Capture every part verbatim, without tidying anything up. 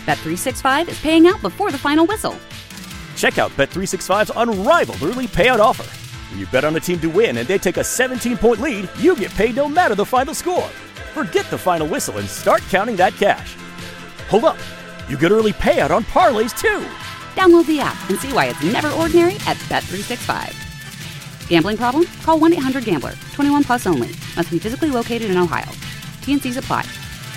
Bet three sixty-five is paying out before the final whistle. Check out Bet three sixty-five's unrivaled early payout offer. When you bet on a team to win and they take a seventeen-point lead, you get paid no matter the final score. Forget the final whistle and start counting that cash. Hold up. You get early payout on parlays, too. Download the app and see why it's never ordinary at Bet three sixty-five. Gambling problem? Call one eight hundred gambler. twenty-one plus only. Must be physically located in Ohio. T and C's apply.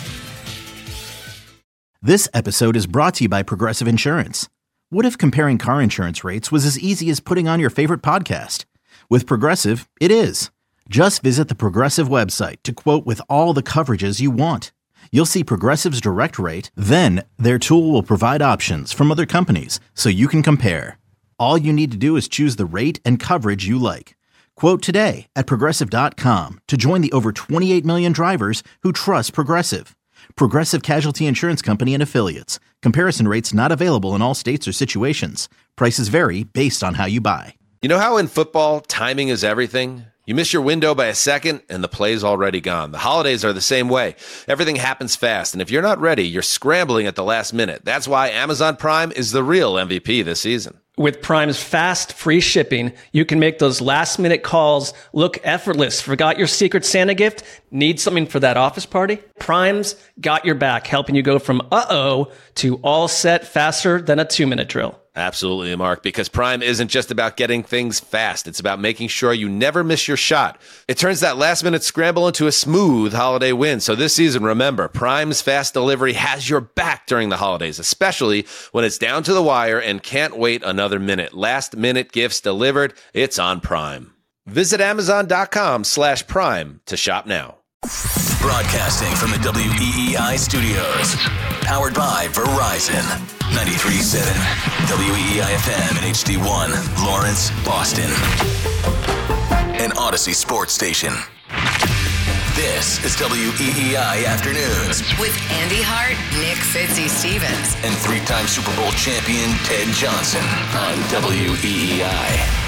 This episode is brought to you by Progressive Insurance. What if comparing car insurance rates was as easy as putting on your favorite podcast? With Progressive, it is. Just visit the Progressive website to quote with all the coverages you want. You'll see Progressive's direct rate, then their tool will provide options from other companies so you can compare. All you need to do is choose the rate and coverage you like. Quote today at Progressive dot com to join the over twenty-eight million drivers who trust Progressive. Progressive Casualty Insurance Company and Affiliates. Comparison rates not available in all states or situations. Prices vary based on how you buy. You know how in football, timing is everything? You miss your window by a second, and the play's already gone. The holidays are the same way. Everything happens fast, and if you're not ready, you're scrambling at the last minute. That's why Amazon Prime is the real M V P this season. With Prime's fast, free shipping, you can make those last-minute calls look effortless. Forgot your Secret Santa gift? Need something for that office party? Prime's got your back, helping you go from uh-oh to all set faster than a two-minute drill. Absolutely, Mark, because Prime isn't just about getting things fast. It's about making sure you never miss your shot. It turns that last-minute scramble into a smooth holiday win. So this season, remember, Prime's fast delivery has your back during the holidays, especially when it's down to the wire and can't wait another minute. Last-minute gifts delivered, it's on Prime. Visit Amazon.com slash Prime to shop now. Broadcasting from the W E E I studios. Powered by Verizon. ninety-three point seven W E E I F M and H D one, Lawrence, Boston. An Odyssey sports station. This is W E E I Afternoons. With Andy Hart, Nick Fitzy-Stevens. And three-time Super Bowl champion Ted Johnson on W E E I.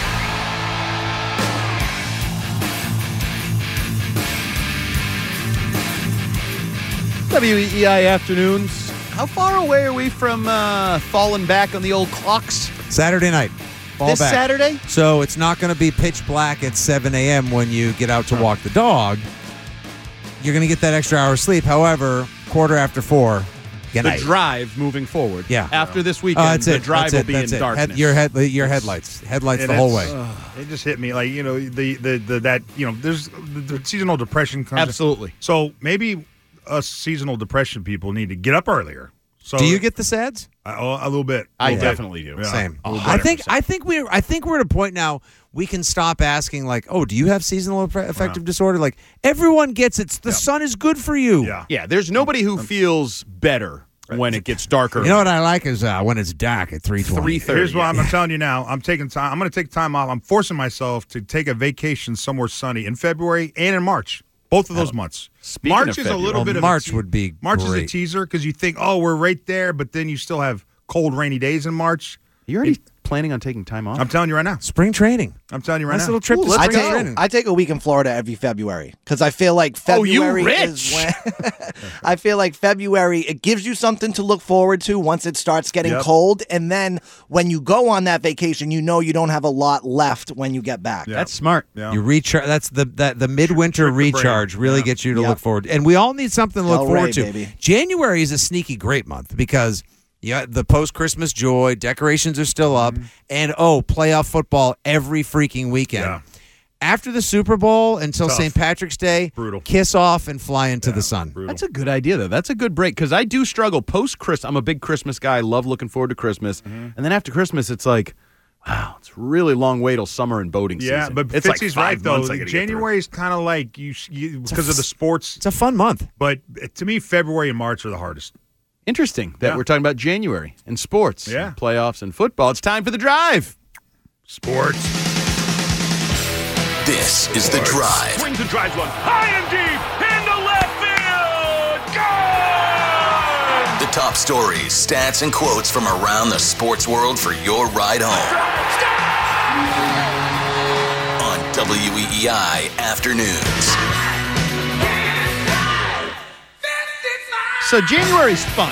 W E E I Afternoons. How far away are we from uh, falling back on the old clocks? Saturday night. Fall this back. Saturday? So it's not going to be pitch black at seven a.m. when you get out to walk the dog. You're going to get that extra hour of sleep. However, quarter after four, good the night. drive moving forward. Yeah. After this weekend, uh, that's the it. drive that's will it. be that's in it. darkness. Head, your head, your headlights, headlights And the whole it's- way. uh, it just hit me like you know the the the, the that you know there's the, the seasonal depression comes. Absolutely. So maybe us seasonal depression people need to get up earlier. So Do you get the S A Ds? I, a little bit. I little definitely bit. do. Yeah, Same. a little I bit. think I think we're I think we're at a point now we can stop asking like, oh, do you have seasonal affective Yeah. disorder? Like everyone gets it. The Yeah. sun is good for you. Yeah. Yeah, there's nobody who feels better when it gets darker. You know what I like is uh, when it's dark at three twenty. three thirty. Here's what I'm telling you now. I'm taking time. I'm going to take time off. I'm forcing myself to take a vacation somewhere sunny in February and in March. Both of those months. Speaking March of is a February- little Well, bit of March a te- would be March is a great. teaser because you think, oh, we're right there, but then you still have cold, rainy days in March. You already planning on taking time off? I'm telling you right now. Spring training. I'm telling you right Nice now. little trip to I spring take, training. I take a week in Florida every February because I feel like Oh, you February rich. is when I feel like February it gives you something to look forward to once it starts getting Yep. cold, and then when you go on that vacation, you know you don't have a lot left when you get back. Yeah. That's smart. Yeah. You recharge. That's the that the midwinter Trick the brain. recharge really Yeah. gets you to Yep. look forward. And we all need something to look Del forward Rey, to. baby. January is a sneaky great month because yeah, the post Christmas joy, decorations are still up, and oh, playoff football every freaking weekend. Yeah. After the Super Bowl until Tough. Saint Patrick's Day, Brutal. kiss off and fly into the sun. Brutal. That's a good idea, though. That's a good break because I do struggle post Christmas. I'm a big Christmas guy. I love looking forward to Christmas. Mm-hmm. And then after Christmas, it's like, wow, it's really long way till summer and boating Yeah, season. but it's like Fitzy's five right though. months I gotta get through. January is kind of like you, you because of the sports. It's a fun month. But to me, February and March are the hardest. Interesting that Yeah. we're talking about January and sports, Yeah. and playoffs and football. It's time for the drive. Sports. This is The Drive. Swings and drives one high and deep into left field. Gone! The top stories, stats, and quotes from around the sports world for your ride home. On W E E I Afternoons. So January's fun. I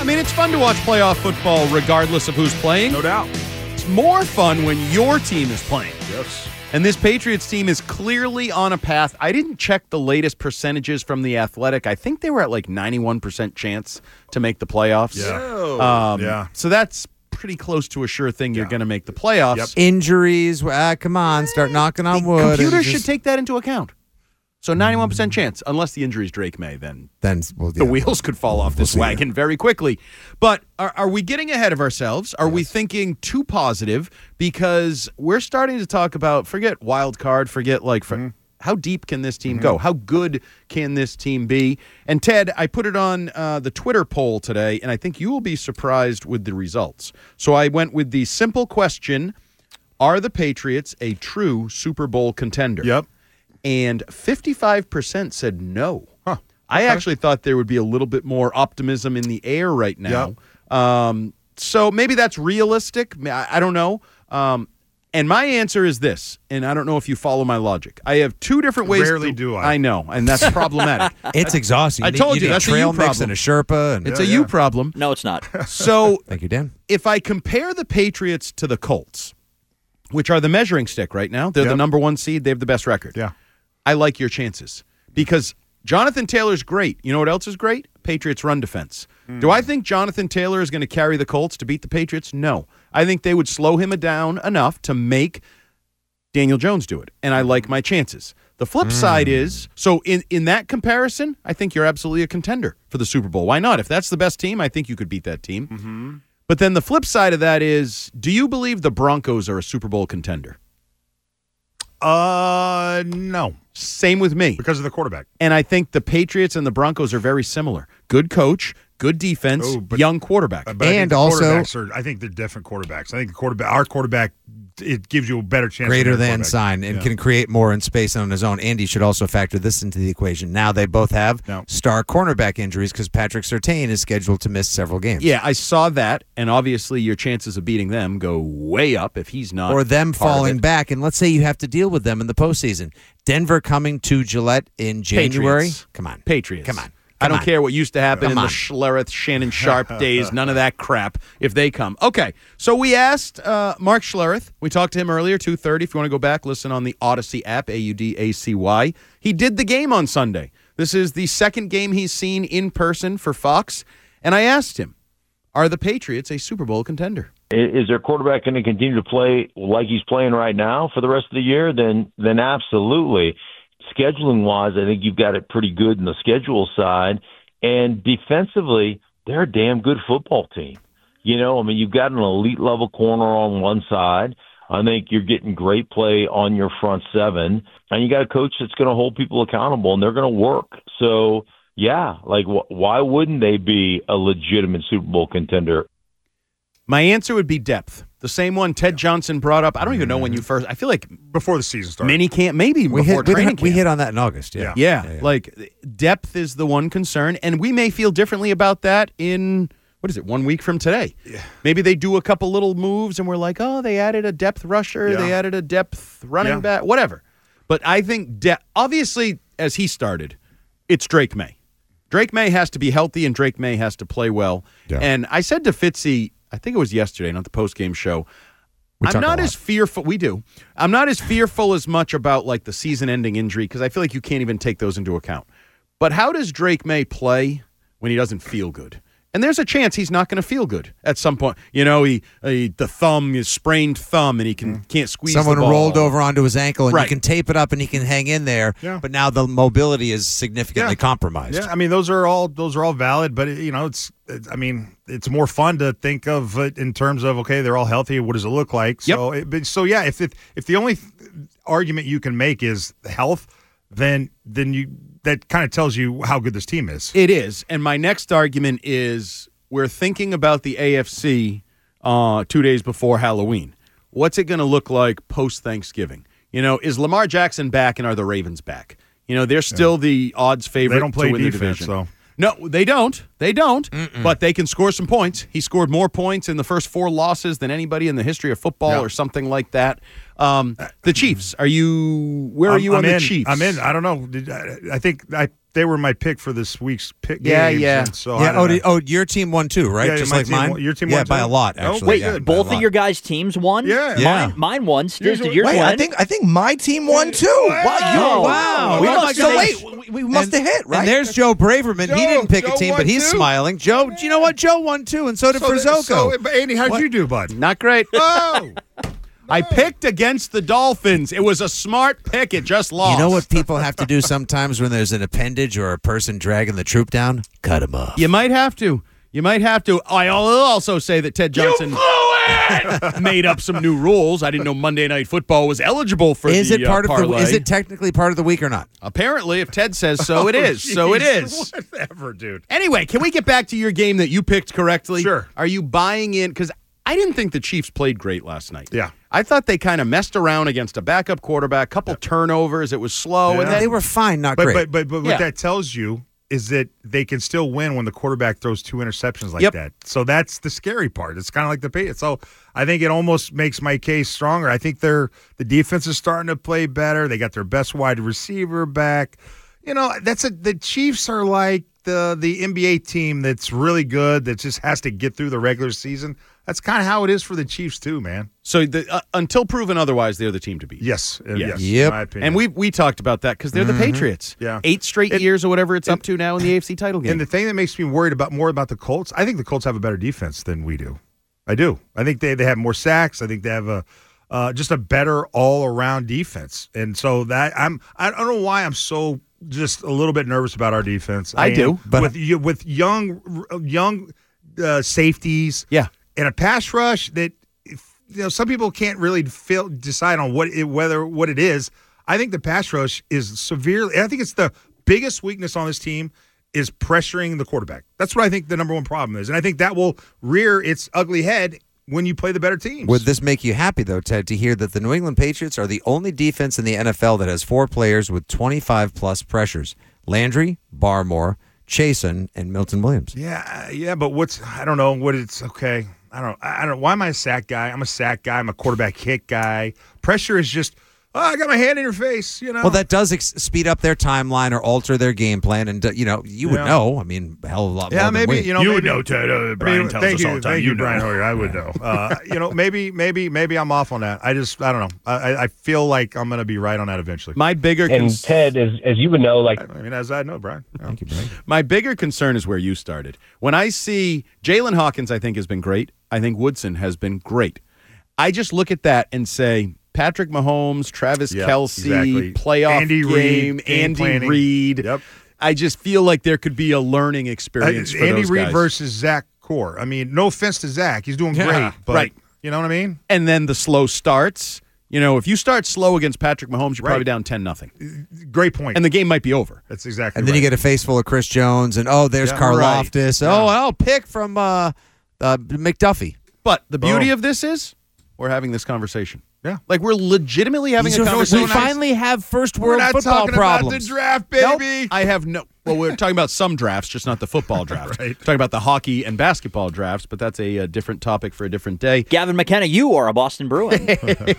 mean, it's fun to watch playoff football regardless of who's playing. No doubt. It's more fun when your team is playing. Yes. And this Patriots team is clearly on a path. I didn't check the latest percentages from The Athletic. I think they were at like ninety-one percent chance to make the playoffs. Yeah. Um, yeah. So that's pretty close to a sure thing you're Yeah. going to make the playoffs. Yep. Injuries. Ah, come on, start knocking on The wood. and computer just- should take that into account. So ninety-one percent chance, unless the injury is Drake May, then Then well, the yeah. wheels could fall off this see. wagon very quickly. But are, are we getting ahead of ourselves? Are we thinking too positive? Because we're starting to talk about, forget wild card, forget like, for, Mm-hmm. how deep can this team go? How good can this team be? And Ted, I put it on uh, the Twitter poll today, and I think you will be surprised with the results. So I went with the simple question, are the Patriots a true Super Bowl contender? Yep. And fifty-five percent said no. Huh. I Okay. actually thought there would be a little bit more optimism in the air right now. Um, so maybe that's realistic. I, I don't know. Um, and my answer is this, and I don't know if you follow my logic. I have two different ways. Rarely to, do I. I know, and that's problematic. It's exhausting. I You need- told you you, need that's a trail you mix problem. and a Sherpa. And It's Yeah, a you yeah. problem. No, it's not. So Thank you, Dan. if I compare the Patriots to the Colts, which are the measuring stick right now, they're the Yep. number one seed. They have the best record. Yeah. I like your chances because Jonathan Taylor's great. You know what else is great? Patriots run defense. Do I think Jonathan Taylor is going to carry the Colts to beat the Patriots? No. I think they would slow him down enough to make Daniel Jones do it, and I like my chances. The flip side is, so in, in that comparison, I think you're absolutely a contender for the Super Bowl. Why not? If that's the best team, I think you could beat that team. Mm-hmm. But then the flip side of that is, do you believe the Broncos are a Super Bowl contender? Uh, no. Same with me. Because of the quarterback. And I think the Patriots and the Broncos are very similar. Good coach, good defense, Oh, but- young quarterback. Uh, but I think And the also- quarterbacks are, I think they're different quarterbacks. I think the quarterback, our quarterback, it gives you a better chance. Greater their than quarterback. sign and Yeah. can create more in space on his own. Andy should also factor this into the equation. Now they both have No. star cornerback injuries because Patrick Surtain is scheduled to miss several games. Yeah, I saw that, and obviously your chances of beating them go way up if he's not. Or them part of falling it. back. And let's say you have to deal with them in the postseason. Denver coming to Gillette in January. Patriots. Come on. Patriots. Come on. I don't on. care what used to happen Come in on. the Schlereth, Shannon Sharp days. None of that crap if they come. Okay, so we asked uh, Mark Schlereth. We talked to him earlier, two thirty. If you want to go back, listen on the Odyssey app, A U D A C Y. He did the game on Sunday. This is the second game he's seen in person for Fox. And I asked him, are the Patriots a Super Bowl contender? Is their quarterback going to continue to play like he's playing right now for the rest of the year? Then, then absolutely. Scheduling wise, I think you've got it pretty good in the schedule side. And defensively, they're a damn good football team. You know, I mean, you've got an elite level corner on one side. I think you're getting great play on your front seven. And you got a coach that's going to hold people accountable, and they're going to work. So, yeah, like, wh- why wouldn't they be a legitimate Super Bowl contender? My answer would be depth. The same one Ted Johnson brought up. I don't even know when you first. I feel like before the season started. mini camp, maybe We before hit, we, training hit, we camp. hit on that in August. Yeah. Yeah, Yeah, yeah. like depth is the one concern, and we may feel differently about that in what is it, one week from today. Yeah. Maybe they do a couple little moves, and we're like, oh, they added a depth rusher, Yeah. they added a depth running Yeah. back, whatever. But I think de- obviously, as he started, it's Drake May. Drake May has to be healthy, and Drake May has to play well. Yeah. And I said to Fitzy, I think it was yesterday, not the post-game show, We I'm talk a not lot. as fearful. We do. I'm not as fearful as much about like the season-ending injury because I feel like you can't even take those into account. But how does Drake May play when he doesn't feel good? And there's a chance he's not going to feel good at some point. You know, he, he the thumb, his sprained thumb, and he can can't squeeze. Someone the ball. rolled over onto his ankle, and Right. you can tape it up, and he can hang in there. Yeah. But now the mobility is significantly Yeah. compromised. Yeah, I mean those are all those are all valid, but you know it's, it's I mean it's more fun to think of it in terms of okay they're all healthy. What does it look like? So it, but, so yeah, if it, if the only th- argument you can make is health, then then you that kind of tells you how good this team is. It is. And my next argument is we're thinking about the A F C uh, two days before Halloween. What's it going to look like post-Thanksgiving? You know, is Lamar Jackson back and are the Ravens back? You know, they're still yeah. the odds favorite they don't play to win defense, the division. So. No, they don't. They don't. Mm-mm. But they can score some points. He scored more points in the first four losses than anybody in the history of football yeah. or something like that. Um, the Chiefs, are you – where are I'm, you on I'm the in. Chiefs? I'm in. I don't know. I think I they were my pick for this week's pick Yeah, games. yeah. And so yeah. I Oh, don't did- oh, your team won too, right? Yeah, Just my like team mine. won- your team yeah, won by too? a lot. Oh, Actually, Wait, yeah, by both a of lot. your guys' teams won? Yeah. Yeah. Mine, mine won. Stiz, did Yours yours Wait, win? I think I think my team won too. Wow, you, Oh, wow. we We must must so have- wait, we, we must have hit, right? And there's Joe Braverman. he Joe- didn't pick Joe a team, won but he's too. smiling. Joe, do you know what? Joe won too, and so did So, Frizzoco. so, but Andy, how'd What? you do, bud? Not great. Oh, I picked against the Dolphins. It was a smart pick. It just lost. You know what people have to do sometimes when there's an appendage or a person dragging the troop down? Cut him off. You might have to. You might have to. I'll also say that Ted Johnson made up some new rules. I didn't know Monday Night Football was eligible for Is the it part uh, of the? parlay. Is it technically part of the week or not? Apparently, if Ted says so, it Oh, is. So it jeez. is. Whatever, dude. Anyway, can we get back to your game that you picked correctly? Sure. Are you buying in? Because I didn't think the Chiefs played great last night. Yeah. I thought they kind of messed around against a backup quarterback, couple turnovers. It was slow, Yeah. and then They were fine, not But great. but but, but what Yeah. that tells you is that they can still win when the quarterback throws two interceptions like Yep. that. So that's the scary part. It's kind of like the Patriots. So I think it almost makes my case stronger. I think they're the defense is starting to play better. They got their best wide receiver back. You know, that's a the Chiefs are like the the N B A team that's really good that just has to get through the regular season. That's kind of how it is for the Chiefs too, man. so the, uh, until proven otherwise, they're the team to beat. Yes, uh, Yes. yes, Yep. in my opinion. And we we talked about that because they're the Patriots. Yeah. Eight straight And- years or whatever it's and- up to now in the A F C title game. And the thing that makes me worried about more about the Colts, I think the Colts have a better defense than we do. I do. I think they, they have more sacks. I think they have a uh, just a better all around defense. And so that I'm I don't know why I'm so just a little bit nervous about our defense. I do, am. but- with you- with young young uh, safeties, Yeah. and a pass rush that if, you know some people can't really feel decide on what it, whether what it is. I think the pass rush is severely. I think it's the biggest weakness on this team is pressuring the quarterback. That's what I think the number one problem is, and I think that will rear its ugly head when you play the better teams. Would this make you happy, though, Ted, to hear that the New England Patriots are the only defense in the N F L that has four players with twenty-five plus pressures? Landry, Barmore, Chasen, and Milton Williams. Yeah, yeah, but what's I don't know what it's okay. I don't I don't why am I a sack guy? I'm a sack guy. I'm a quarterback hit guy. Pressure is just oh, I got my hand in your face, you know. Well, that does ex- speed up their timeline or alter their game plan, and uh, you know you would Yeah. know. I mean, a hell of a lot yeah, more maybe than we. you know You maybe, would know, Ted. Uh, Brian I mean, tells thank us you, all the time. Thank You you, know. Brian Hoyer. I would know. Uh, you know, maybe, maybe, maybe I'm off on that. I just, I don't know. I, I feel like I'm going to be right on that eventually. My bigger And cons- Ted, as as you would know, like I mean, as I know, Brian. Yeah. Thank you, Brian. my bigger concern is where you started. When I see Jalen Hawkins, I think has been great. I think Woodson has been great. I just look at that and say Patrick Mahomes, Travis Yep, Kelce, exactly. playoff Andy game, Reid, game Andy planning. Reid. Yep. I just feel like there could be a learning Uh, experience for Andy those Reid guys. versus Zach Core. I mean, no offense to Zach, he's doing Yeah, great, but right. you know what I mean? And then the slow starts. You know, if you start slow against Patrick Mahomes, you're Right. probably down ten nothing. Great point. And the game might be over. That's exactly. And then right. you get a face full of Chris Jones, and oh, there's Yeah. Karlaftis. Right. Oh, Yeah. I'll pick from uh, uh, McDuffie. But the beauty Oh. of this is we're having this conversation. Yeah. Like we're legitimately having These a are- conversation. we finally have first We're world not football talking problems. about the draft, Nope. baby. I have no. Well, we're talking about some drafts, just not the football draft. Right. Talking about the hockey and basketball drafts, but that's a, a different topic for a different day. Gavin McKenna, you are a Boston Bruin.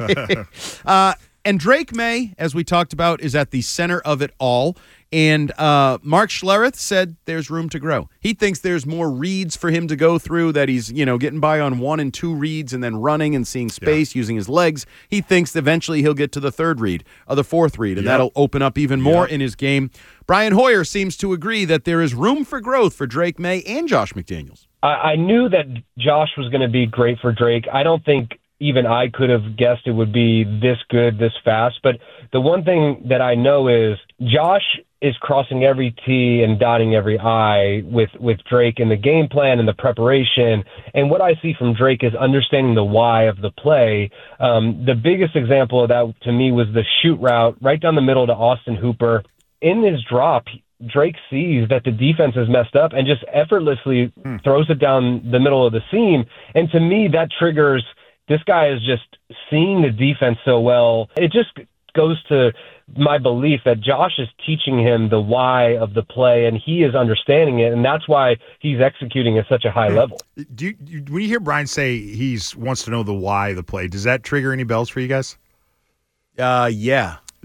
Uh, and Drake May, as we talked about, is at the center of it all. And uh, Mark Schlereth said there's room to grow. He thinks there's more reads for him to go through, that he's, you know, getting by on one and two reads and then running and seeing space, using his legs. He thinks eventually he'll get to the third read or the fourth read, and Yep. that'll open up even more Yep. in his game. Brian Hoyer seems to agree that there is room for growth for Drake May and Josh McDaniels. I, I knew that Josh was going to be great for Drake. I don't think even I could have guessed it would be this good, this fast. But the one thing that I know is Josh is crossing every T and dotting every I with, with Drake in the game plan and the preparation. And what I see from Drake is understanding the why of the play. Um, the biggest example of that to me was the shoot route right down the middle to Austin Hooper. In his drop, Drake sees that the defense is messed up and just effortlessly hmm. throws it down the middle of the seam. And to me, that triggers this guy is just seeing the defense so well. It just goes to my belief that Josh is teaching him the why of the play, and he is understanding it, and that's why he's executing at such a high level. Do you, you, when you hear Brian say he's wants to know the why of the play, does that trigger any bells for you guys? Uh, yeah.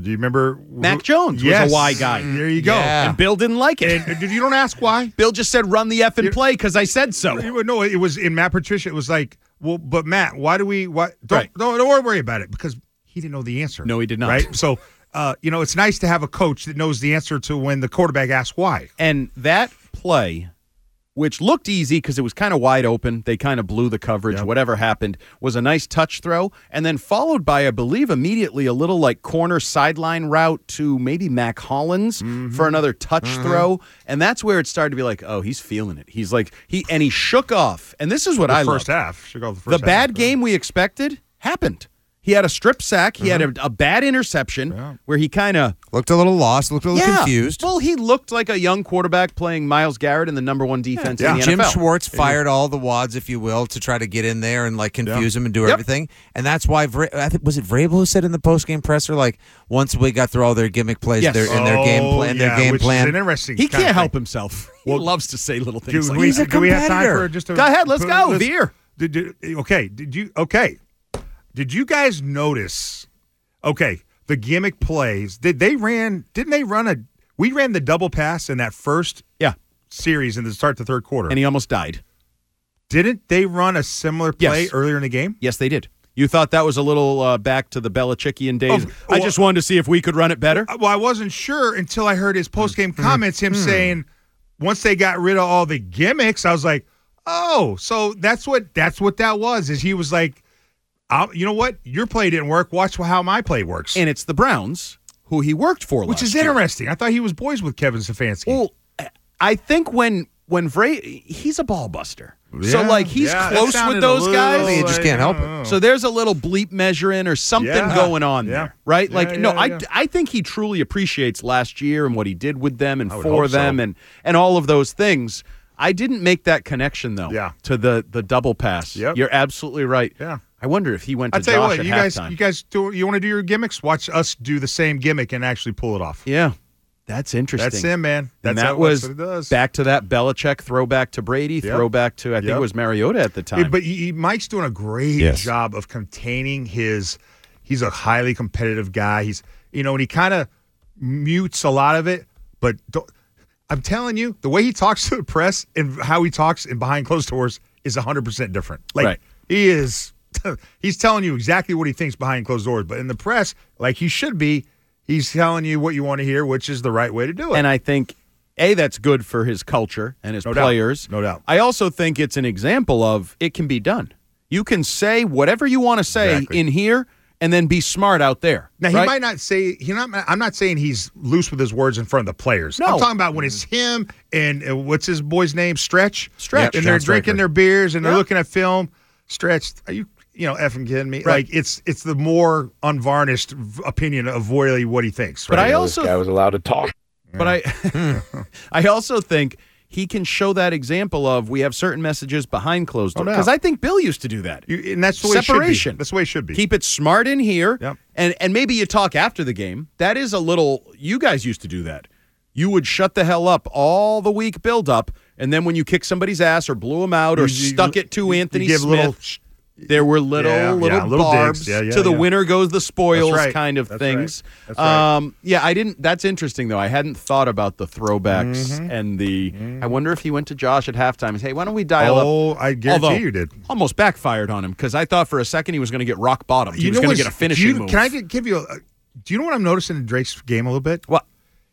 Do you remember? Mac who, Jones yes, was a Y guy. There you go. Yeah. And Bill didn't like it. And, and you don't ask why. Bill just said, run the effing play because I said so. No, it was in Matt Patricia. It was like, well, but Matt, why do we? Why don't Right. don't, don't worry about it because he didn't know the answer. No, he did not. Right. So, uh, you know, it's nice to have a coach that knows the answer to when the quarterback asks why. And that play, which looked easy because it was kind of wide open, they kind of blew the coverage, Yep. whatever happened, was a nice touch throw, and then followed by, I believe, immediately a little like corner sideline route to maybe Mac Hollins Mm-hmm. for another touch throw. And that's where it started to be like, oh, he's feeling it. He's like, he and he shook off. And this is what The I first love. half. Should go the The first half. bad game we expected happened. He had a strip sack. He had a, a bad interception Yeah. where he kind of Looked a little lost, looked a little yeah. confused. Well, he looked like a young quarterback playing Myles Garrett in the number one defense Yeah. in the Jim N F L. Schwartz fired all the wads, if you will, to try to get in there and like confuse him and do Yep. everything. And that's why Vra- I think was it Vrabel who said in the postgame presser, like once we got through all their gimmick plays, Yes. their, in their game Oh, plan, yeah, their game which plan. Is an interesting. He kind can't of help thing. himself. Well, he loves to say little Do things like we, He's a do we have time competitor. for just a Go ahead, let's go. Veer. Did, did, okay. Did you? Okay. Did you guys notice? Okay, the gimmick plays. Did they ran? Didn't they run a? We ran the double pass in that first Yeah, series in the start the third quarter. and he almost died. Didn't they run a similar play Yes. earlier in the game? Yes, they did. You thought that was a little uh, back to the Belichickian days. Oh, I well- just wanted to see if we could run it better. Uh, Well, I wasn't sure until I heard his post game comments. Him saying once they got rid of all the gimmicks, I was like, oh, so that's what that's what that was. Is he was like, I'll, you know what, your play didn't work. Watch how my play works. And it's the Browns who he worked for, Which last is year. interesting. I thought he was boys with Kevin Stefanski. Well, I think when when Vray, he's a ball buster. So Yeah, like he's yeah, that close sounded with a those little guys. You just can't help it. like, So there's a little bleep measuring or something Yeah, going on yeah. there, right? Yeah, like, yeah, no, I, yeah. I think he truly appreciates last year and what he did with them and I would for hope so. them and and all of those things. I didn't make that connection though. Yeah. To the the double pass. Yep. You're absolutely right. Yeah. I wonder if he went to I tell you Josh what, at you guys, halftime. you guys do. You want to do your gimmicks? Watch us do the same gimmick and actually pull it off. yeah, that's interesting. That's him, man. That's and how- that was that's what it does. back to that Belichick throwback to Brady, Yep. throwback to I think Yep. it was Mariota at the time. Yeah, but he, he- Mike's doing a great Yes. job of containing his. He's a highly competitive guy. He's you know, and he kind of mutes a lot of it. But don't, I'm telling you, the way he talks to the press and how he talks in behind closed doors is one hundred percent different. Like Right. he is, he's telling you exactly what he thinks behind closed doors. But in the press, like he should be, he's telling you what you want to hear, which is the right way to do it. And I think, A, that's good for his culture and his No doubt. players. No doubt. I also think it's an example of it can be done. You can say whatever you want to say Exactly. in here and then be smart out there. Now he right? might not say he not. I'm not saying he's loose with his words in front of the players. No. I'm talking about when it's him and uh, what's his boy's name, Stretch. Stretch. and they're John drinking Stryker. their beers and they're Yeah. looking at film. Stretch, are you you know effing kidding me? Right. Like it's it's the more unvarnished v- opinion of really what he thinks. But right? I also guy was allowed to talk. But I I also think he can show that example of we have certain messages behind closed No doors. doubt. Because I think Bill used to do that. You- and that's the way it should be. Separation. That's the way it should be. Keep it smart in here. Yep. And and maybe you talk after the game. That is a little you guys used to do that. You would shut the hell up all the week build up, and then when you kick somebody's ass or blew him out or You- you- stuck it to you Anthony give Smith, little sh- there were little Yeah, little yeah, little barbs digs. Yeah, yeah, to the yeah. winner goes the spoils That's right. kind of That's things. right. That's right. Um, yeah, I didn't. That's interesting though. I hadn't thought about the throwbacks Mm-hmm. and the. I wonder if he went to Josh at halftime and said, "Hey, why don't we dial up?" Oh, I guarantee Although, you did. Almost backfired on him because I thought for a second he was going to get rock bottom. He was going to what's- get a finishing do you, move. Can I get, give you a? Do you know what I'm noticing in Drake's game a little bit? What?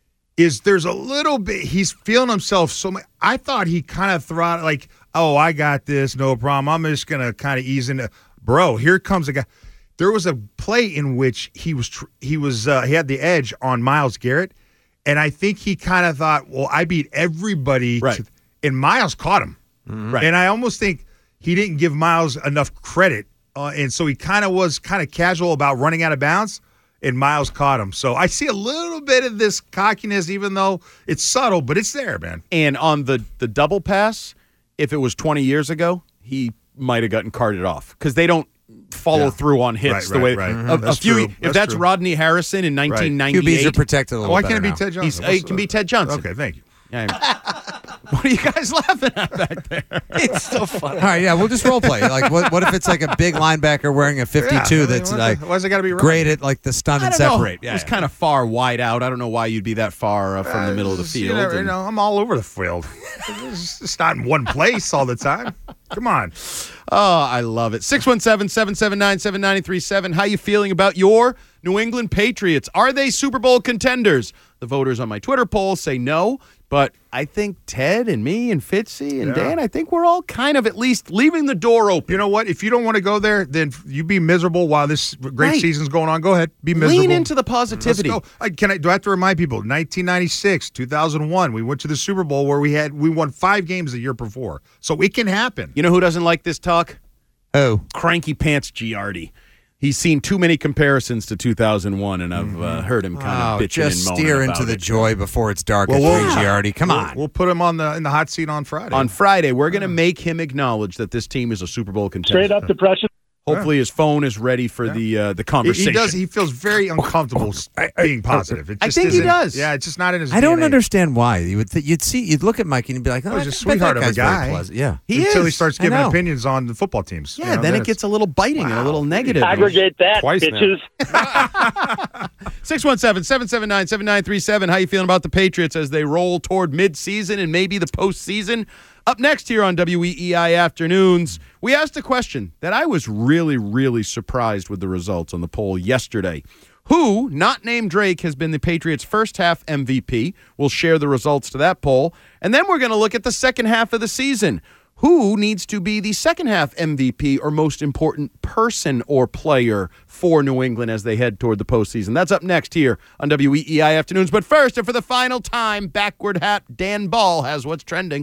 Is there's a little bit he's feeling himself so much. I thought he kind of throttled like, oh, I got this, no problem. I'm just gonna kind of ease into. Bro, here comes a guy. There was a play in which he was tr- he was uh, he had the edge on Myles Garrett, and I think he kind of thought, well, I beat everybody, Right. to, and Myles caught him. Right. And I almost think he didn't give Myles enough credit, uh, and so he kind of was kind of casual about running out of bounds. And Myles caught him. So I see a little bit of this cockiness, even though it's subtle, but it's there, man. And on the the double pass, if it was twenty years ago, he might have gotten carted off because they don't follow Yeah. through on hits Right, the right, way right. a, a That's few. true. If That's that's true. Rodney Harrison in nineteen Q Bs are ninety-eight, protected a little Why better can't it be now. Ted he's, Johnson? it can be Ted Johnson. Okay, thank you. Yeah, What are you guys laughing at back there? It's so funny. All right, yeah, we'll just role play. Like, what, what if it's like a big linebacker wearing a fifty-two Yeah, I mean, that's what's like it- why's it gotta be wrong? great at like the stun I and don't know. separate? It Yeah, was yeah. kind of far wide out. I don't know why you'd be that far uh, from the middle of the You field. know, you and- know, I'm all over the field. It's it's not in one place all the time. Come on. Oh, I love it. six one seven, seven seven nine, seven nine three seven. How you feeling about your New England Patriots? Are they Super Bowl contenders? The voters on my Twitter poll say no, but I think Ted and me and Fitzy and Yeah. Dan, I think we're all kind of at least leaving the door open. You know what? If you don't want to go there, then you be miserable while this great Right. season's going on. Go ahead. Be miserable. Lean into the positivity. Let's go. I, can I, do I have to remind people? nineteen ninety-six, two thousand one, we went to the Super Bowl where we had we won five games the year before. So it can happen. You know who doesn't like this talk? Oh, Cranky Pants Giardi. He's seen too many comparisons to two thousand one, and I've uh, heard him kind of oh, bitching just and moaning steer about into the it. joy before it's dark Well, at we'll- three, Giardi. Come We'll- on. We'll put him on the in the hot seat on Friday. On Friday, we're going to make him acknowledge that this team is a Super Bowl contender. Straight up depression. Hopefully, his phone is ready for the uh, the He- conversation. He does. He feels very uncomfortable being positive. It I just think he isn't- does. Yeah, it's just not in his. I don't D N A. understand why. You would th- you'd see you'd look at Mike and you'd be like, oh, Oh, he's I a bet sweetheart that of a guy's very guy. pleasant. Yeah. He Until he is. starts I giving know. opinions on the football teams. Yeah, You know, then it it's- gets a little biting and a little negative. Aggregate that, Twice now. bitches. six one seven, seven seven nine, seven nine three seven. How you feeling about the Patriots as they roll toward mid-season and maybe the postseason? Up next here on W E E I Afternoons, we asked a question that I was really, really surprised with the results on the poll yesterday. Who, not named Drake, has been the Patriots' first half M V P? We'll share the results to that poll. And then we're going to look at the second half of the season. Who needs to be the second half M V P or most important person or player for New England as they head toward the postseason? That's up next here on W E E I Afternoons. But first, and for the final time, backward hat Dan Ball has what's trending.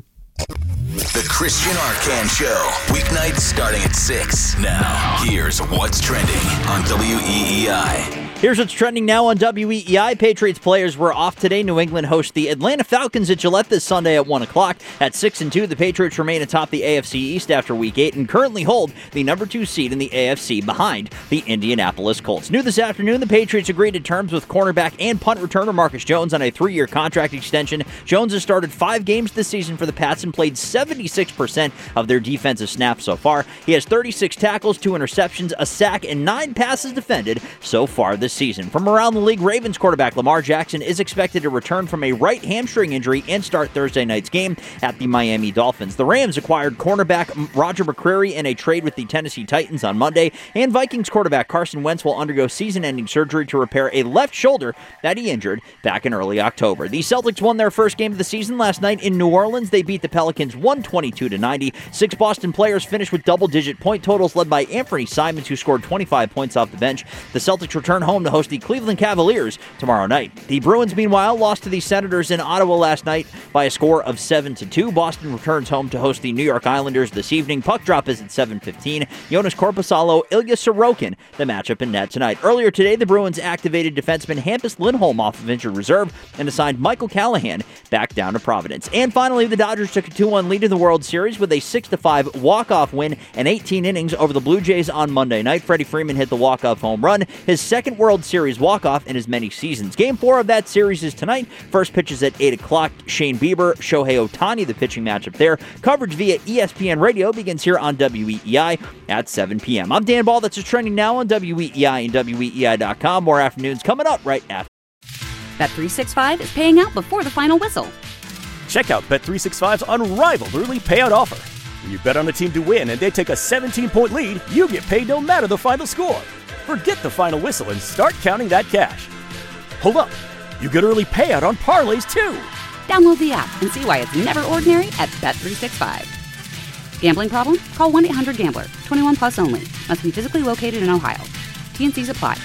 The Christian Arcan Show, weeknights starting at six. Now, here's what's trending on W E E I. Here's what's trending now on W E E I. Patriots players were off today. New England hosts the Atlanta Falcons at Gillette this Sunday at one o'clock. At six and two, the Patriots remain atop the A F C East after Week eight and currently hold the number two seed in the A F C behind the Indianapolis Colts. New this afternoon, the Patriots agreed to terms with cornerback and punt returner Marcus Jones on a three-year contract extension. Jones has started five games this season for the Pats and played seventy-six percent of their defensive snaps so far. He has thirty-six tackles, two interceptions, a sack, and nine passes defended so far this season. From around the league, Ravens quarterback Lamar Jackson is expected to return from a right hamstring injury and start Thursday night's game at the Miami Dolphins. The Rams acquired cornerback Roger McCreary in a trade with the Tennessee Titans on Monday, and Vikings quarterback Carson Wentz will undergo season-ending surgery to repair a left shoulder that he injured back in early October. The Celtics won their first game of the season last night in New Orleans. They beat the Pelicans one twenty-two to ninety. Six Boston players finished with double-digit point totals, led by Anthony Simons, who scored twenty-five points off the bench. The Celtics return home to host the Cleveland Cavaliers tomorrow night. The Bruins, meanwhile, lost to the Senators in Ottawa last night by a score of seven to two. Boston returns home to host the New York Islanders this evening. Puck drop is at seven fifteen. Jonas Korpisalo, Ilya Sorokin, the matchup in net tonight. Earlier today, the Bruins activated defenseman Hampus Lindholm off of injured reserve and assigned Michael Callahan back down to Providence. And finally, the Dodgers took a two one lead in the World Series with a six to five walk-off win and eighteen innings over the Blue Jays on Monday night. Freddie Freeman hit the walk-off home run, his second World Series walk-off in as many seasons. Game four of that series is tonight. First pitch is at eight o'clock. Shane Bieber, Shohei Ohtani, the pitching matchup there. Coverage via E S P N Radio begins here on W E E I at seven p.m. I'm Dan Ball. That's just trending now on W E E I and W E E I dot com. More afternoons coming up right after. Bet three sixty-five is paying out before the final whistle. Check out Bet three sixty-five's unrivaled early payout offer. When you bet on a team to win and they take a seventeen-point lead, you get paid no matter the final score. Forget the final whistle and start counting that cash. Hold up. You get early payout on parlays, too. Download the app and see why it's never ordinary at Bet three sixty-five. Gambling problem? Call one eight hundred gambler. twenty-one plus only. Must be physically located in Ohio. T N Cs apply.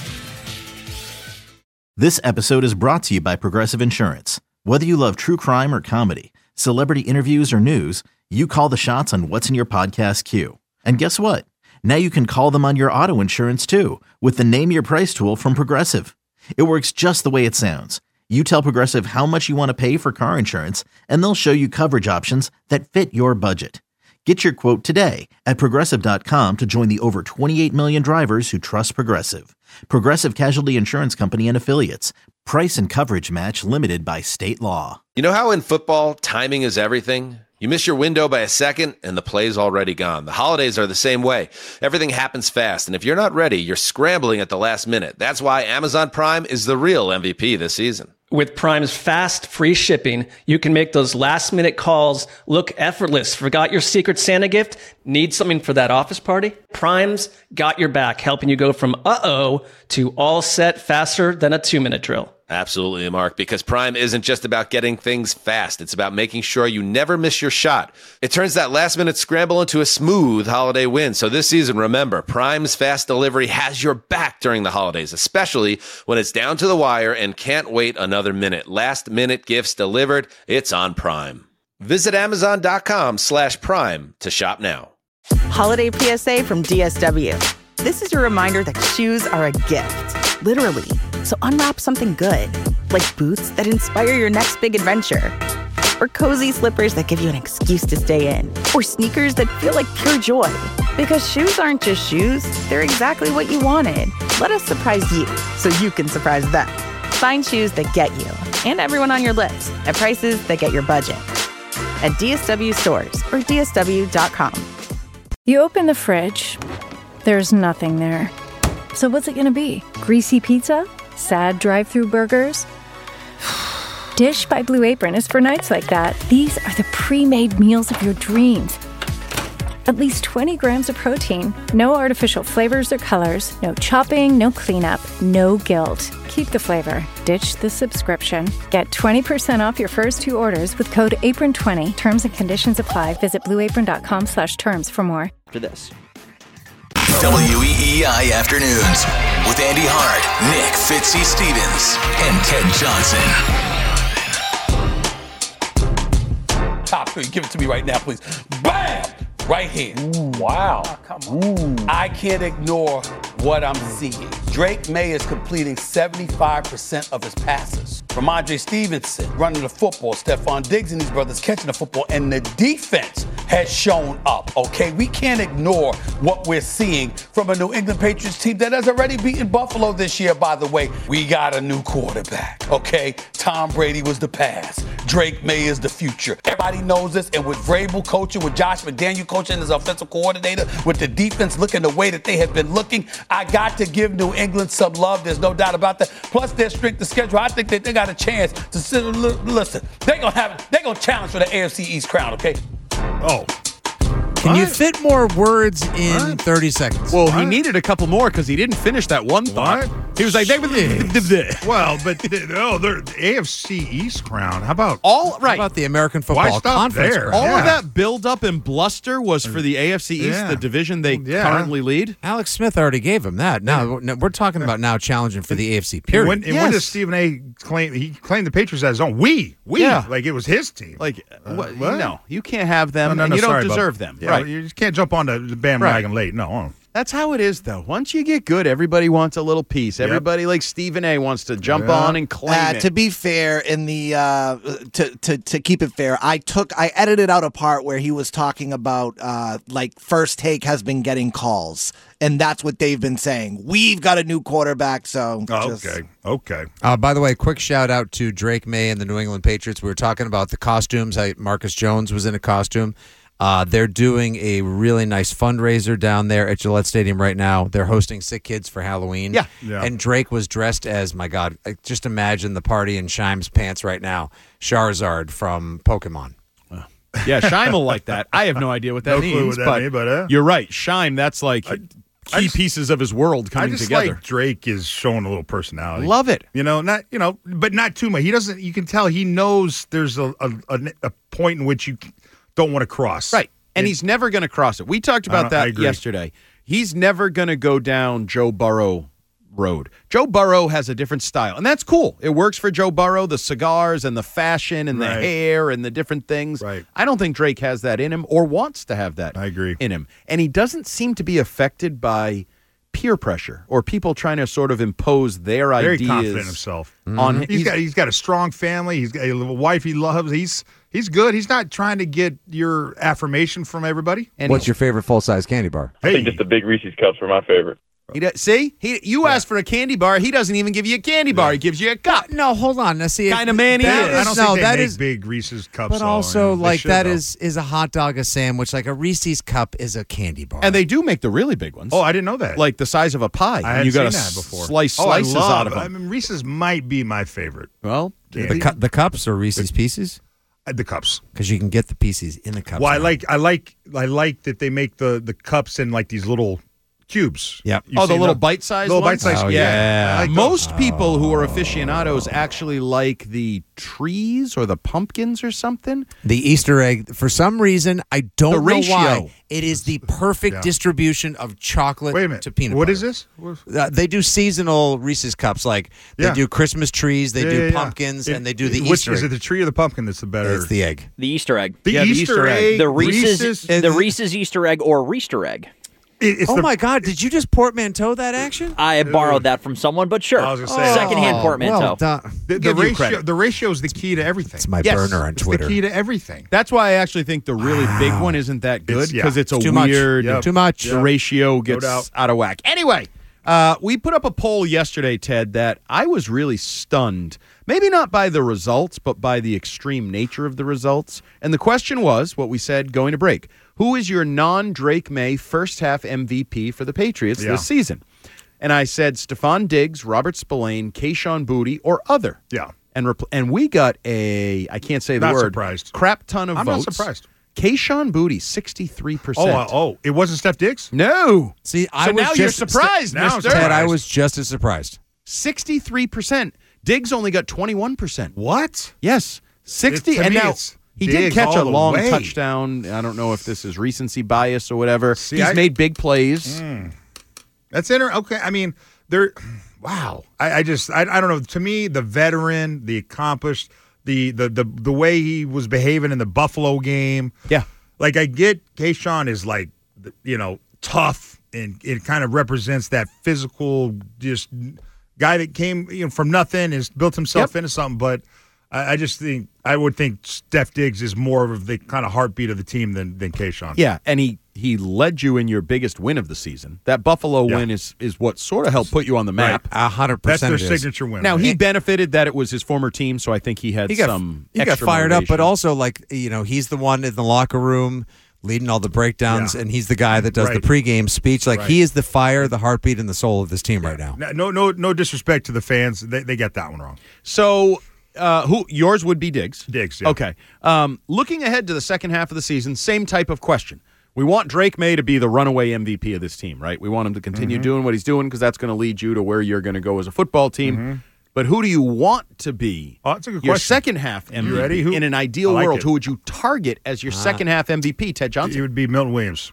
This episode is brought to you by Progressive Insurance. Whether you love true crime or comedy, celebrity interviews or news, you call the shots on what's in your podcast queue. And guess what? Now you can call them on your auto insurance too with the Name Your Price tool from Progressive. It works just the way it sounds. You tell Progressive how much you want to pay for car insurance, and they'll show you coverage options that fit your budget. Get your quote today at Progressive dot com to join the over twenty-eight million drivers who trust Progressive. Progressive Casualty Insurance Company and Affiliates. Price and coverage match limited by state law. You know how in football, timing is everything? You miss your window by a second, and the play's already gone. The holidays are the same way. Everything happens fast, and if you're not ready, you're scrambling at the last minute. That's why Amazon Prime is the real M V P this season. With Prime's fast, free shipping, you can make those last-minute calls look effortless. Forgot your Secret Santa gift? Need something for that office party? Prime's got your back, helping you go from uh-oh to all set faster than a two-minute drill. Absolutely, Mark, because Prime isn't just about getting things fast. It's about making sure you never miss your shot. It turns that last-minute scramble into a smooth holiday win. So this season, remember, Prime's fast delivery has your back during the holidays, especially when it's down to the wire and can't wait another minute. Last-minute gifts delivered. It's on Prime. Visit Amazon.com slash Prime to shop now. Holiday P S A from D S W. This is your reminder that shoes are a gift, literally. So unwrap something good, like boots that inspire your next big adventure, or cozy slippers that give you an excuse to stay in, or sneakers that feel like pure joy. Because shoes aren't just shoes, they're exactly what you wanted. Let us surprise you so you can surprise them. Find shoes that get you and everyone on your list at prices that get your budget. At D S W stores or D S W dot com. You open the fridge, there's nothing there. So what's it gonna be? Greasy pizza? Sad drive-through burgers? Dish by Blue Apron is for nights like that. These are the pre-made meals of your dreams. At least twenty grams of protein, no artificial flavors or colors, no chopping, no cleanup, no guilt. Keep the flavor. Ditch the subscription. Get twenty percent off your first two orders with code apron twenty. Terms and conditions apply. Visit blueapron.com slash terms for more. For this. W E E I Afternoons with Andy Hart, Nick Fitzy Stevens, and Ted Johnson. Top three. Give it to me right now, please. Bam! Right here. Ooh, wow. Oh, come on. Ooh. I can't ignore what I'm seeing. Drake May is completing seventy-five percent of his passes. Ramondre Stevenson running the football. Stephon Diggs and these brothers catching the football. And the defense has shown up, okay? We can't ignore what we're seeing from a New England Patriots team that has already beaten Buffalo this year, by the way. We got a new quarterback, okay? Tom Brady was the past. Drake May is the future. Everybody knows this. And with Vrabel coaching, with Josh McDaniel coaching as offensive coordinator, with the defense looking the way that they have been looking, I got to give New England some love. There's no doubt about that. Plus their strength of schedule. I think that they got a chance to sit, listen, they're going to have, they're going to challenge for the A F C East crown, okay? Oh. Can you fit more words in what? thirty seconds? Well, what? He needed a couple more because he didn't finish that one thought. What? He was like, they were well, but oh, they're the A F C East crown. How about all right? How about the American Football Conference there? All yeah. of that build-up and bluster was for the A F C East, yeah. the division they yeah. currently lead. Alex Smith already gave him that. Now yeah. we're talking about now challenging for the A F C. Period. And when, and yes. when does Stephen A. claim he claimed the Patriots as his own? We, we, yeah. like it was his team. Like uh, what? No, you can't have them, no, no, and no, you don't sorry, deserve Bob. them. Yeah, right? You just can't jump on the bandwagon right. late. No. That's how it is, though. Once you get good, everybody wants a little piece. Yep. Everybody, like Stephen A., wants to jump yeah. on and claim uh, it. To be fair, in the uh, to, to to keep it fair, I took I edited out a part where he was talking about uh, like First Take has been getting calls, and that's what they've been saying. We've got a new quarterback, so oh, just... okay, okay. Uh, by the way, quick shout out to Drake May and the New England Patriots. We were talking about the costumes. How Marcus Jones was in a costume. Uh, they're doing a really nice fundraiser down there at Gillette Stadium right now. They're hosting Sick Kids for Halloween. Yeah. yeah. And Drake was dressed as, my God, just imagine the party in Shime's pants right now. Charizard from Pokemon. Yeah, Shime will like that. I have no idea what that no means. Clue what that but mean, but uh, you're right. Shime, that's like I, key I just, pieces of his world coming I just together. Like Drake is showing a little personality. Love it. You know, not you know, but not too much. He doesn't. You can tell he knows there's a a, a, a point in which you don't want to cross. Right. And he's never going to cross it. We talked about that yesterday. He's never going to go down Joe Burrow road. Joe Burrow has a different style, and that's cool. It works for Joe Burrow, the cigars and the fashion and right. the hair and the different things. Right. I don't think Drake has that in him or wants to have that I agree. in him. And he doesn't seem to be affected by peer pressure or people trying to sort of impose their Very ideas. Very confident in himself. Mm-hmm. On he's, he's got he's got a strong family. He's got a wife he loves. He's he's good. He's not trying to get your affirmation from everybody. And What's your favorite full size candy bar? I think just the big Reese's cups are my favorite. He does, see, he you yeah. asked for a candy bar. He doesn't even give you a candy bar. Yeah. He gives you a cup. No, hold on. Now, see, kind of man he is. I don't no, think they that make is big Reese's cups. But also, like should, that though. is is a hot dog, a sandwich. Like a Reese's cup is a candy bar. And they do make the really big ones. Oh, I didn't know that. Like the size of a pie. I hadn't you got seen to that before. Slice oh, slices I love, out of them. I mean, Reese's might be my favorite. Well, the, cu- the cups or Reese's Pieces. The cups, because you can get the pieces in the cups. Well, I now. like, I like, I like that they make the the cups in like these little cubes. Yep. Oh, the little bite-sized little ones? bite-sized. Oh, yeah. yeah. Like Most those. people who are aficionados actually like the trees or the pumpkins or something. The Easter egg, for some reason, I don't The know ratio. why. It is the perfect Yeah. distribution of chocolate Wait a minute. to peanut What butter. is this? Uh, they do seasonal Reese's cups. Like they Yeah. do Christmas trees, they Yeah, do yeah, yeah. pumpkins, It- and they do the which, Easter Is egg. it the tree or the pumpkin that's the better? It's the egg. The Easter egg. The Yeah, the Easter, Easter egg. egg. The Reese's, Reese's the Reese's Easter egg or Reester egg. It- it's Oh the, my God! Did you just portmanteau that action? I borrowed that from someone, but sure. I was gonna say, Secondhand Oh, portmanteau. well done. The, the Give you ratio. credit. The ratio is the key to everything. It's my Yes. burner on It's Twitter. the key to everything. That's why I actually think the really big one isn't that good It's- yeah. because it's, a Too much. weird, Yep. Too much. the ratio gets doubt. out of whack. Anyway, uh, we put up a poll yesterday, Ted, that I was really stunned. Maybe not by the results, but by the extreme nature of the results. And the question was what we said going to break. Who is your non-Drake May first half M V P for the Patriots Yeah. this season? And I said Stephon Diggs, Robert Spillane, Kayshon Boutte, or other. Yeah. And repl- and we got a, I can't say the Not word. surprised. Crap ton of I'm votes. not surprised. Kayshon Boutte, sixty-three percent. Oh, uh, oh, it wasn't Steph Diggs? No. See, I so was now just, you're surprised, now I'm mister. Ted, I surprised. was just as surprised. sixty-three percent. Diggs only got twenty-one percent. What? Yes. sixty. To and me, now it's he did Diggs catch all a the long way. touchdown. I don't know if this is recency bias or whatever. See, He's I- made big plays. That's inter- okay. I mean, they're wow. I, I just I, I don't know. To me, the veteran, the accomplished, the the the the way he was behaving in the Buffalo game. Yeah. Like I get Kayshon is like you know tough and it kind of represents that physical just guy that came you know from nothing and has built himself Yep. into something. But I, I just think I would think Steph Diggs is more of the kind of heartbeat of the team than than Kayshon. Yeah, and he he led you in your biggest win of the season. That Buffalo Yeah. win is is what sort of helped put you on the map. A hundred That's percent. their it is. signature win. Now right? he benefited that it was his former team, so I think he had He got some. he got extra fired up, but motivation. also like you know he's the one in the locker room leading all the breakdowns, Yeah. and he's the guy that does Right. the pregame speech. Like Right. he is the fire, the heartbeat, and the soul of this team right now. No, no, no disrespect to the fans. They, they got that one wrong. So, uh, who yours would be Diggs? Diggs, yeah. Okay. Um, looking ahead to the second half of the season, same type of question. We want Drake May to be the runaway M V P of this team, right? We want him to continue Mm-hmm. doing what he's doing because that's going to lead you to where you're going to go as a football team. Mm-hmm. But who do you want to be Oh, that's a good your question. second half M V P? You ready? Who- In an ideal I like world, it. who would you target as your second half M V P? Ted It Johnson? would be Milton Williams.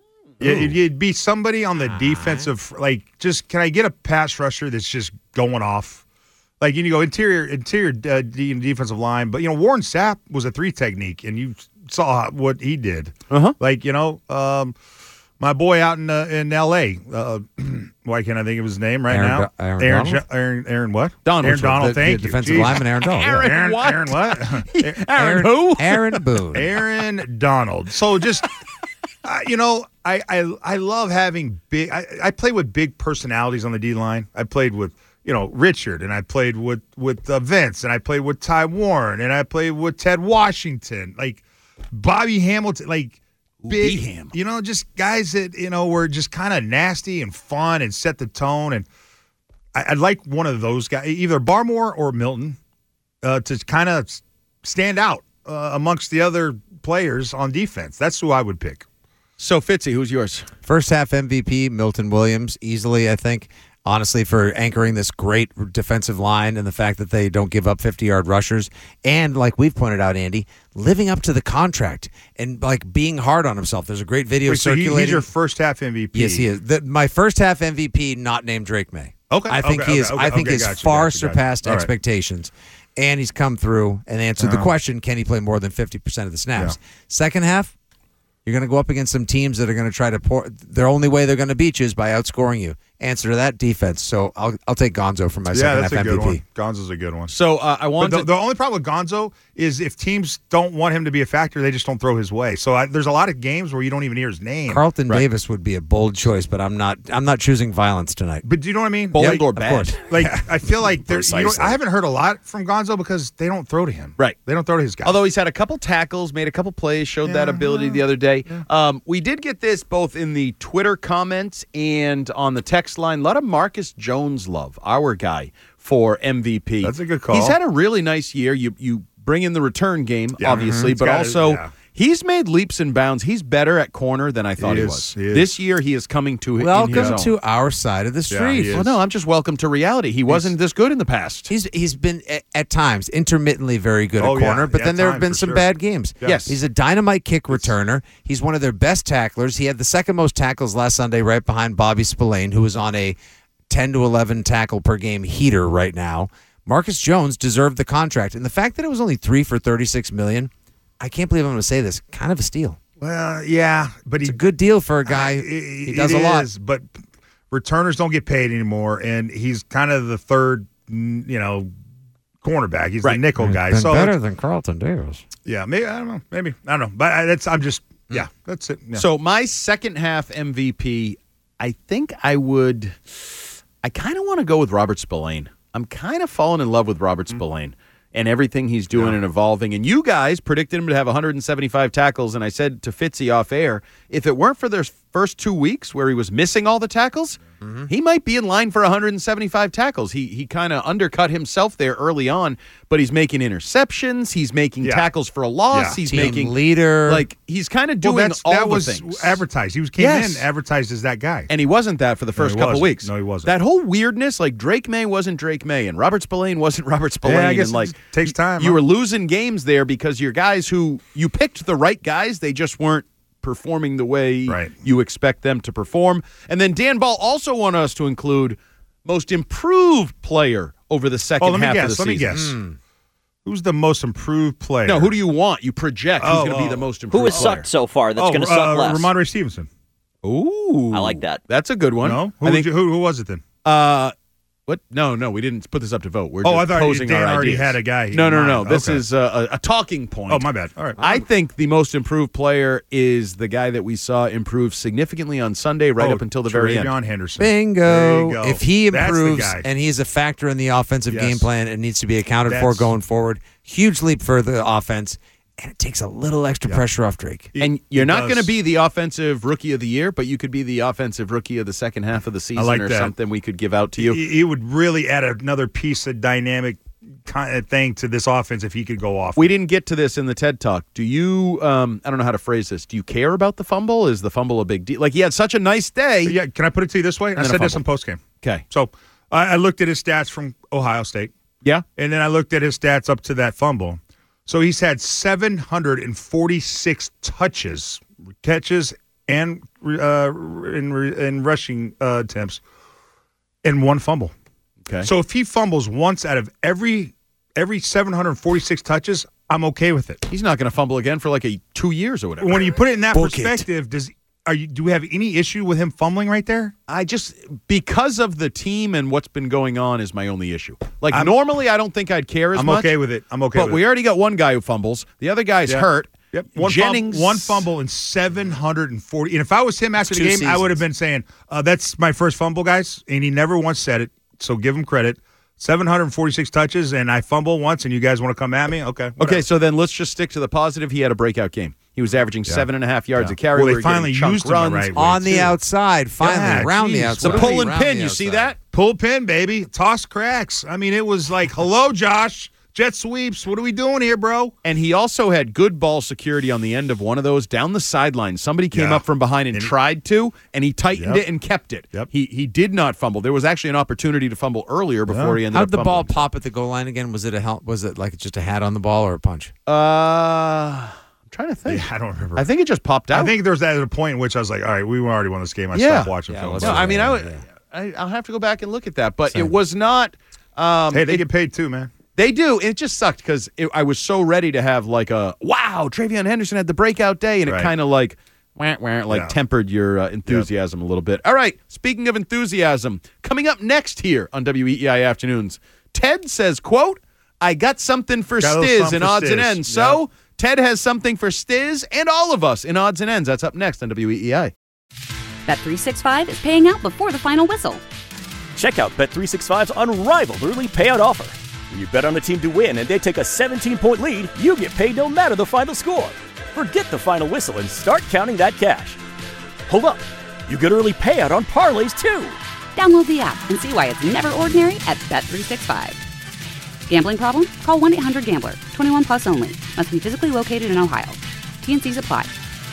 It, it'd be somebody on the defensive, like, just can I get a pass rusher that's just going off? Like, you go interior, interior uh, de- defensive line, but you know Warren Sapp was a three technique, and you saw what he did. Uh-huh. Like, you know, um, my boy out in uh, in L A. Uh, why can't I think of his name right Aaron now? Do- Aaron Aaron, Donald? Jo- Aaron, Aaron what? Donald. Aaron Donald. The- thank the you. defensive Jeez. lineman Aaron Donald. Aaron Aaron, what? Aaron what? Aaron who? Aaron Boone. Aaron Donald. So just, uh, you know, I, I I love having big. I, I play with big personalities on the D line. I played with you know Richard, and I played with with uh, Vince, and I played with Ty Warren, and I played with Ted Washington, like Bobby Hamilton, like big, B-Ham. you know, just guys that you know were just kind of nasty and fun and set the tone. And I, I'd like one of those guys, either Barmore or Milton, uh, to kind of stand out uh, amongst the other players on defense. That's who I would pick. So, Fitzy, who's yours? First half M V P, Milton Williams, easily, I think. Honestly, for anchoring this great defensive line and the fact that they don't give up fifty-yard rushers. And like we've pointed out, Andy, living up to the contract and like being hard on himself. There's a great video Wait, so he- circulating. he's your first half M V P. Yes, he is. The, my first half M V P, not named Drake May. Okay, I think okay, he is. okay, I think okay, he's gotcha, far gotcha, gotcha. surpassed All right. expectations, and he's come through and answered the Uh-huh. question: can he play more than fifty percent of the snaps? Second half, you're going to go up against some teams that are going to try to pour. Their only way they're going to beat you is by outscoring you. answer to that defense. So I'll I'll take Gonzo for my Yeah, second that's half a good M V P. one. Gonzo's a good one. So uh, I But wanted the, to- the only problem with Gonzo is if teams don't want him to be a factor, they just don't throw his way. So I, there's a lot of games where you don't even hear his name. Carlton Davis would be a bold choice, but I'm not I'm not choosing violence tonight. But do you know what I mean? Bold Like- or bad. Of course. Like I feel like there's. You know, Precisely. I haven't heard a lot from Gonzo because they don't throw to him. Right. They don't throw to his guys. Although he's had a couple tackles, made a couple plays, showed that ability the other day. Um, we did get this both in the Twitter comments and on the text line. A lot of Marcus Jones love, our guy, for M V P. That's a good call. He's had a really nice year. You you bring in the return game, Yeah. obviously, Mhm. but It's gotta- also yeah. he's made leaps and bounds. He's better at corner than I thought He he, is. was. He is. This year he is coming to in Welcome his own. to our side of the street. Well, no, I'm just welcome to reality. He wasn't this good in the past. He's he's been at, at times intermittently very good Oh, at yeah. corner, but Yeah, then there have times, been for some sure. bad games. Yes. Yes. He's a dynamite kick returner. He's one of their best tacklers. He had the second most tackles last Sunday, right behind Bobby Spillane, who is on a ten to eleven tackle per game heater right now. Marcus Jones deserved the contract, and the fact that it was only three for thirty-six million, I can't believe I'm going to say this, kind of a steal. Well, yeah, but it's he, a good deal for a guy. I- he it does a lot. is, but returners don't get paid anymore, and he's kind of the third, mm, you know, cornerback. He's the nickel guy. Been so better than Carlton Davis. yeah, maybe I don't know, maybe I don't know, but I, that's I'm just yeah, that's it. Yeah. So my second half M V P, I think I would. I kind of want to go with Robert Spillane. I'm kind of falling in love with Robert Spillane and everything he's doing and evolving. And you guys predicted him to have one hundred seventy-five tackles, and I said to Fitzy off air, if it weren't for their first two weeks where he was missing all the tackles, he might be in line for one hundred seventy-five tackles. He he kind of undercut himself there early on, but he's making interceptions. He's making Yeah. tackles for a loss. Yeah. He's Team making leader. Like he's kind of doing well, that's, all that the was things. advertised. He was came Yes. in advertised as that guy. And he wasn't that for the No, first he couple wasn't. weeks. No, he wasn't. That whole weirdness, like Drake May wasn't Drake May, and Robert Spillane wasn't Robert Spillane. Yeah, I guess and it like just takes time, You huh? were losing games there because your guys who you picked the right guys, they just weren't performing the way you expect them to perform. And then Dan Ball also wanted us to include most improved player over the second Oh, let me half guess. of the Let me season. guess. Who's the most improved player? No, who do you want? You project who's Oh, going to be oh. the most Who improved has player. sucked so far that's oh, going to suck uh, less? Ramondre Stevenson. Ooh. I like that. That's a good one. No, who, I would think, you, who, who was it then? Uh, what? No, no, we didn't put this up to vote. We're Oh, just I thought you- posing Dan our already ideas. had a guy No, in no, mind. no. This Okay. is a, a, a talking point. Oh, my bad. All right. I think the most improved player is the guy that we saw improve significantly on Sunday, right Oh, up until the very end. Tre'Davion Henderson. Bingo. There you go. If he That's the improves guy. and he's a factor in the offensive Yes. game plan, it needs to be accounted for That's- going forward. Huge leap for the offense, and it takes a little extra pressure off Drake. And you're It not does. going to be the offensive rookie of the year, but you could be the offensive rookie of the second half of the season like or that. something we could give out to you. He, he would really add another piece of dynamic kind of thing to this offense if he could go off. We didn't get to this in the TED Talk. Do you, um, I don't know how to phrase this, do you care about the fumble? Is the fumble a big deal? Like, he had such a nice day. Yeah, can I put it to you this way? I then a said this in fumble. postgame. Okay. So I, I looked at his stats from Ohio State. Yeah. And then I looked at his stats up to that fumble. So he's had seven hundred forty-six touches, catches, and uh, in, in rushing uh, attempts, and one fumble. Okay. So if he fumbles once out of every every seven hundred forty-six touches, I'm okay with it. He's not going to fumble again for like a two years or whatever. When you put it in that Book it. perspective, does are you do we have any issue with him fumbling right there? I just, because of the team and what's been going on is my only issue. Like, I'm- normally I don't think I'd care as I'm much. okay with it. I'm okay But with we it. already got one guy who fumbles. The other guy's Yeah. hurt. Yep. One Jennings. fumble, one fumble and seven hundred forty. And if I was him after the two game, I would have seasons. been saying, uh, that's my first fumble, guys. And he never once said it. So give him credit. seven hundred forty-six touches, and I fumble once, and you guys want to come at me? Okay. whatever. Okay, so then let's just stick to the positive. He had a breakout game. He was averaging seven and a half yards Yeah. a carry. Well, they We were getting finally chunk used him the runs. right way. On the too. outside, finally, Yeah, around the geez, outside. The what pull and Around pin, the you see outside. that? Pull pin, baby. Toss cracks. I mean, it was like, hello, Josh. Jet sweeps. What are we doing here, bro? And he also had good ball security on the end of one of those down the sideline. Somebody came Yeah. up from behind and, And he- tried to, and he tightened Yep. it and kept it. Yep. He he did not fumble. There was actually an opportunity to fumble earlier before he ended How up did the ball fumbling. pop at the goal line again? Was it a help? Was it like just a hat on the ball or a punch? Uh, I'm trying to think. Yeah, I don't remember. I think it just popped out. I think there was at a point in which I was like, all right, we already won this game. I Yeah. stopped watching Yeah, film. let's No, just- I mean, I, Yeah, would, I I'll have to go back and look at that, but it was not. Um, hey, they it- get paid too, man. They do. It just sucked because I was so ready to have like a wow, Tre'Davion Henderson had the breakout day, and it Right. kind of like wah, wah, like Yeah. tempered your uh, enthusiasm a little bit. All right, speaking of enthusiasm, coming up next here on W E E I Afternoons, Ted says, quote, I got something for Got a little Stiz something in for odds and Stiz. ends. So Ted has something for Stiz and all of us in odds and ends. That's up next on W E E I. Bet three sixty-five is paying out before the final whistle. Check out Bet three sixty-five's unrivaled early payout offer. When you bet on a team to win and they take a seventeen-point lead, you get paid no matter the final score. Forget the final whistle and start counting that cash. Hold up. You get early payout on parlays, too. Download the app and see why it's never ordinary at Bet three sixty-five. Gambling problem? Call one eight hundred gambler. twenty-one plus only. Must be physically located in Ohio. T N Cs apply.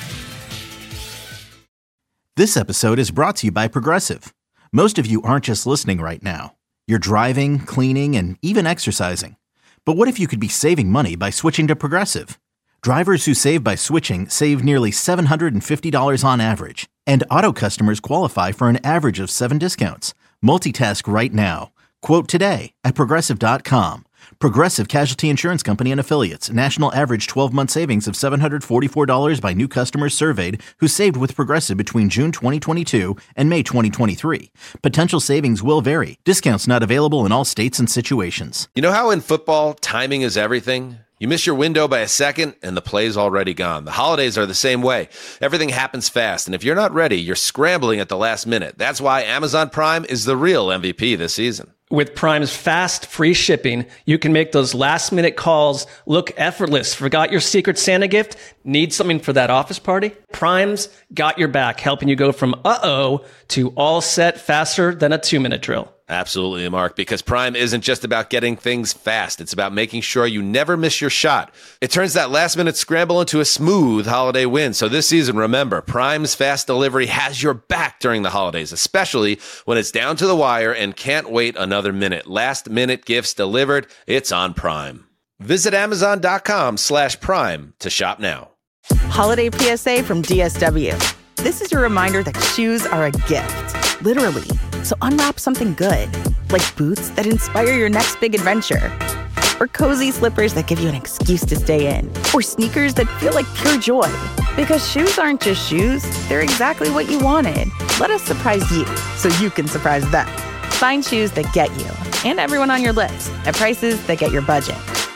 This episode is brought to you by Progressive. Most of you aren't just listening right now. You're driving, cleaning, and even exercising. But what if you could be saving money by switching to Progressive? Drivers who save by switching save nearly seven hundred fifty dollars on average. And auto customers qualify for an average of seven discounts. Multitask right now. Quote today at Progressive dot com. Progressive Casualty Insurance Company and Affiliates. National average twelve-month savings of seven hundred forty-four dollars by new customers surveyed who saved with Progressive between June twenty twenty-two and May twenty twenty-three. Potential savings will vary. Discounts not available in all states and situations. You know how in football, timing is everything? You miss your window by a second, and the play's already gone. The holidays are the same way. Everything happens fast, and if you're not ready, you're scrambling at the last minute. That's why Amazon Prime is the real M V P this season. With Prime's fast, free shipping, you can make those last-minute calls look effortless. Forgot your Secret Santa gift? Need something for that office party? Prime's got your back, helping you go from uh-oh to all set faster than a two-minute drill. Absolutely, Mark, because Prime isn't just about getting things fast. It's about making sure you never miss your shot. It turns that last-minute scramble into a smooth holiday win. So this season, remember, Prime's fast delivery has your back during the holidays, especially when it's down to the wire and can't wait another minute. Last-minute gifts delivered, it's on Prime. Visit Amazon.com slash Prime to shop now. Holiday P S A from D S W. This is your reminder that shoes are a gift, literally. So unwrap something good, like boots that inspire your next big adventure, or cozy slippers that give you an excuse to stay in, or sneakers that feel like pure joy. Because shoes aren't just shoes, they're exactly what you wanted. Let us surprise you so you can surprise them. Find shoes that get you and everyone on your list at prices that get your budget.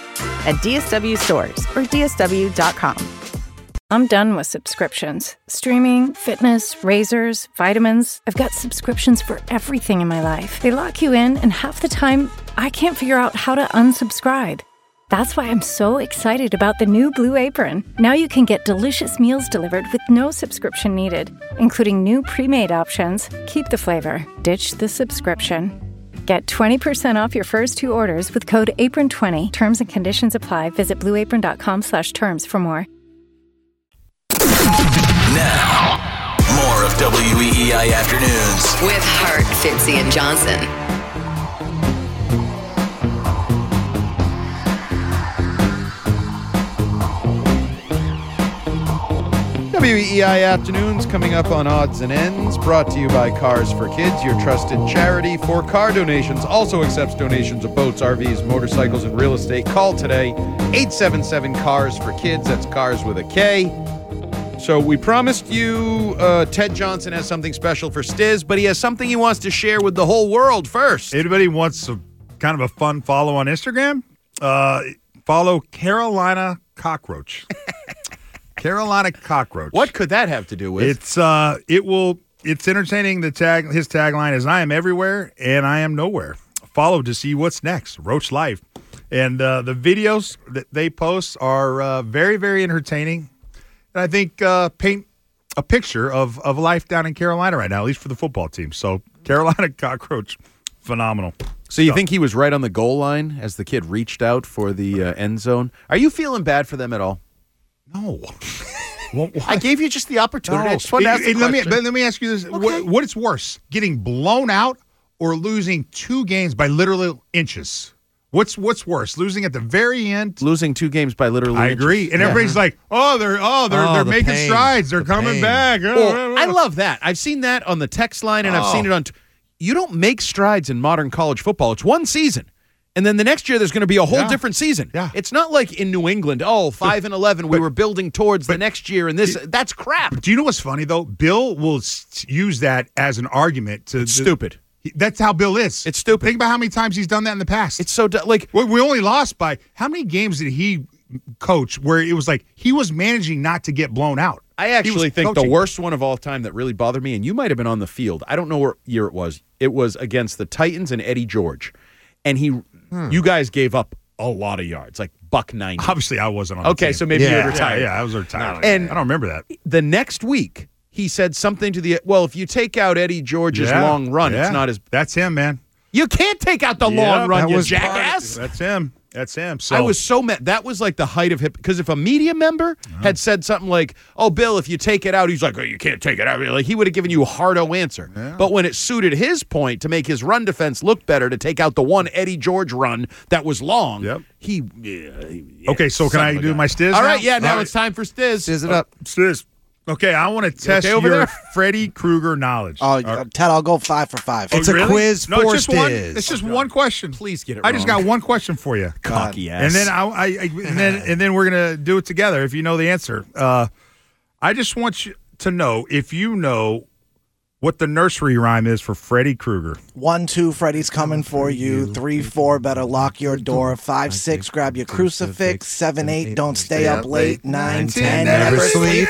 At D S W stores or D S W dot com. I'm done with subscriptions. Streaming, fitness, razors, vitamins. I've got subscriptions for everything in my life. They lock you in, and half the time, I can't figure out how to unsubscribe. That's why I'm so excited about the new Blue Apron. Now you can get delicious meals delivered with no subscription needed, including new pre-made options. Keep the flavor. Ditch the subscription. Get twenty percent off your first two orders with code apron twenty. Terms and conditions apply. Visit blueapron.com slash terms for more. Now, more of W E E I Afternoons with Hart, Fitzy, and Johnson. W E E I Afternoons coming up on Odds and Ends, brought to you by Cars for Kids, your trusted charity for car donations. Also accepts donations of boats, R Vs, motorcycles, and real estate. Call today, eight seven seven, CARS for Kids. That's cars with a K. So we promised you uh, Ted Johnson has something special for Stiz, but he has something he wants to share with the whole world first. Anybody wants a kind of a fun follow on Instagram? Uh, follow Carolina Cockroach. Carolina Cockroach. What could that have to do with? It's uh, it will. It's entertaining. The tag, his tagline is "I am everywhere and I am nowhere." Follow to see what's next. Roach Life, and uh, the videos that they post are uh, very, very entertaining. And I think uh, paint a picture of, of life down in Carolina right now, at least for the football team. So Carolina Cockroach, phenomenal. So you think he was right on the goal line as the kid reached out for the uh, end zone? Are you feeling bad for them at all? No. Well, I gave you just the opportunity. No. I just wanted to ask the let me question. let me ask you this: okay. what, what is worse, getting blown out or losing two games by literal inches? What's what's worse, losing at the very end? Losing two games by literally. I agree, and yeah. everybody's like, "Oh, they're oh they're Oh, they're the making pain. strides. They're The coming pain. back." Well, I love that. I've seen that on the text line, and I've Oh. seen it on. T- you don't make strides in modern college football. It's one season. And then the next year, there's going to be a whole Yeah. different season. Yeah. It's not like in New England, oh, five and eleven, we were building towards the next year, and this that's crap. Do you know what's funny, though? Bill will s- use that as an argument to. It's stupid. He- That's how Bill is. It's stupid. Think about how many times he's done that in the past. It's so, du- like, we, we only lost by how many games did he coach where it was like he was managing not to get blown out? I He actually was think coaching. the worst one of all time that really bothered me, and you might have been on the field. I don't know what year it was. It was against the Titans and Eddie George. And he, Hmm. you guys gave up a lot of yards, like buck ninety. Obviously, I wasn't on the Okay, team. so maybe yeah, you had retired. Yeah, yeah, I was retired. And I don't remember that. The next week, he said something to the, well, if you take out Eddie George's Yeah, long run, yeah. it's not as. That's him, man. You can't take out the Yeah, long run, that you was part- jackass. That's him. That's him. So I was so mad. That was like the height of hip. Because if a media member had said something like, "Oh, Bill, if you take it out," he's like, "Oh, you can't take it out." Like he would have given you a hard-o answer. But when it suited his point to make his run defense look better, to take out the one Eddie George run that was long, Yep. he. Yeah, he- Okay, so can son I of a do gun. my stiz All now? right, yeah. Now All it's time for stiz. Stiz it up. Stiz. Okay, I want to test okay over your there? Freddy Krueger knowledge. Oh, uh, Ted, I'll go five for five. Oh, It's a really? quiz No, for it's just one. Stiz. It's just one question. Please get it I just wrong. got one question for you. Cocky ass. And then I, I, I and then and then we're gonna do it together if you know the answer. Uh, I just want you to know if you know what the nursery rhyme is for Freddy Krueger. One, two, Freddy's coming for you. Three, four, better lock your door. Five, six, grab your crucifix. Seven, eight, don't stay up late. Nine, ten, never sleep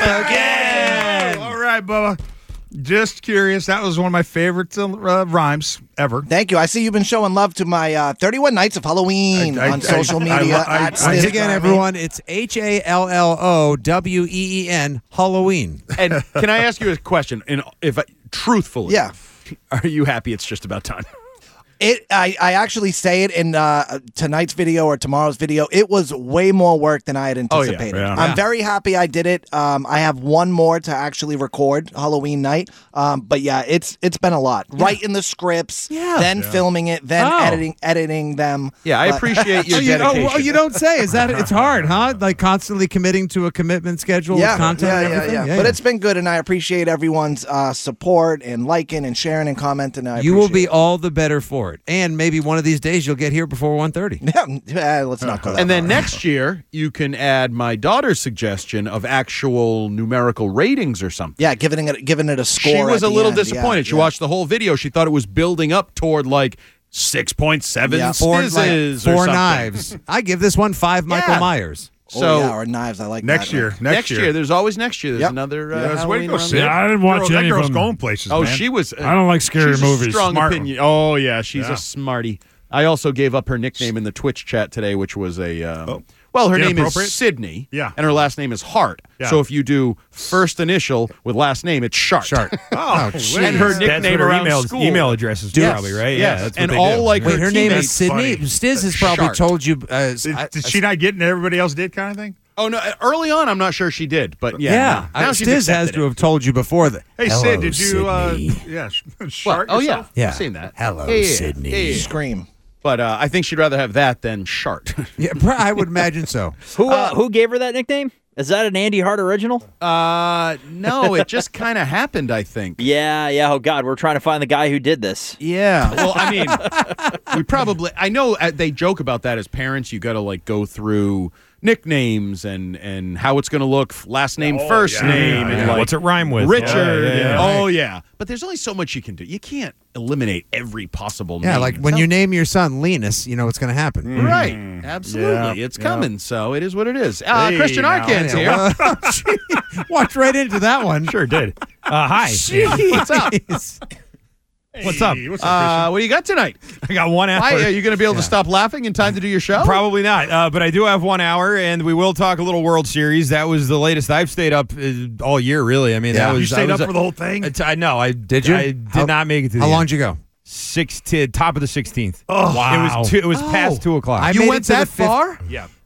again. All right, Bubba. Just curious. That was one of my favorite uh, rhymes ever. Thank you. I see you've been showing love to my uh, thirty-one Nights of Halloween I- I- on social I- I- media. I- I- at Once Stiz again, Garmy. everyone, it's H A L L O W E E N, Halloween. And can I ask you a question? And if I, truthfully, Yeah. are you happy it's just about time? It, I, I actually say it in uh, tonight's video or tomorrow's video. It was way more work than I had Oh, yeah. anticipated. Yeah. I'm Yeah. very happy I did it. Um, I have one more to actually record Halloween night. Um, but yeah, it's it's been a lot. Writing the scripts, Yeah. then filming it, then Oh. editing editing them. Yeah, I But- appreciate your Oh, you, oh, dedication. oh, you don't say. Is that it's hard, huh? Like constantly committing to a commitment schedule Yeah, with content yeah, and yeah, everything? yeah, But it's been good, and I appreciate everyone's uh, support and liking and sharing and commenting. I you will appreciate be all the better for it. And maybe one of these days you'll get here before one thirty. it. Yeah, let's not go that And then far. next year, you can add my daughter's suggestion of actual numerical ratings or something. Yeah, giving it giving it a score. She was at a the little end. Yeah, disappointed. She yeah. watched the whole video. She thought it was building up toward like six point seven Yeah. Four, stizzes like, or four something. knives. I give this one five Michael Yeah. Myers. Oh, So yeah, or knives. I like Next that. year. Next, next year. there's always next year. There's Yep. another uh, Yeah, that's way to Halloween go, around Sid. there. Yeah, I didn't watch Girl, that any of girl's them. going places, Oh, man. she was. Uh, I don't like scary she's a movies. strong Smart opinion. Oh yeah, she's Yeah. a smarty. I also gave up her nickname in the Twitch chat today, which was a. Um, Oh. Well, her name is Inappropriate? Sydney. Yeah. And her last name is Hart. Yeah. So if you do first initial with last name, it's Shart. Shart. Oh, And her wait. nickname That's what her around email, school. email address is Yes, probably, right? yes. Yeah, that's what And they all do. like Wait, her name is teammates- Sydney. funny. Stiz has probably Shart. told you. Uh, Did, I- did she not get and everybody else did kind of thing? Oh no! Early on, I'm not sure she did, but yeah, yeah, now, now I- she's Stiz has accepted to it. have told you before that. Hey, Hello, Sid, did you, uh, Sydney. yeah, sh- Well, shart oh yeah, yourself? Yeah. I've seen that. Hello, Yeah, yeah, yeah. Sydney. Yeah, yeah, yeah. Scream. But uh, I think she'd rather have that than Shart. Yeah, pr- I would imagine so. Who uh, who gave her that nickname? Is that an Andy Hart original? uh, no, it just kind of happened. I think. Yeah, yeah. Oh God, we're trying to find the guy who did this. Yeah. Well, I mean, we probably. I know uh, they joke about that as parents. You got to like go through nicknames and and how it's going to look, last name, Oh, first yeah, name, yeah, and yeah. like What's it rhyme with? Richard. Yeah, yeah, and- yeah. oh yeah. But there's only so much you can do. You can't eliminate every possible Yeah, name. like when you name your son Linus, you know what's going to happen. Mm. Right. Absolutely. Yeah, It's yeah. coming, so it is what it is. Uh, Hey, Christian now. Arkin's here. Uh, Walked right into that one. Sure did. Uh, hi. What's up? What's up? Hey, what's up, Uh, what do you got tonight? I got one hour. Why, are you going to be able to stop laughing in time to do your show? Probably not, uh, but I do have one hour, and we will talk a little World Series. That was the latest. I've stayed up uh, all year, really. I mean, Yeah. that was You stayed I was, up for the whole thing? It's- I know. I Did you? I did How- not make it to the How long end. did you go? Six to top of the sixteenth. Oh, It was two, it was past two o'clock. I You made went it to the that fifth- far? yeah,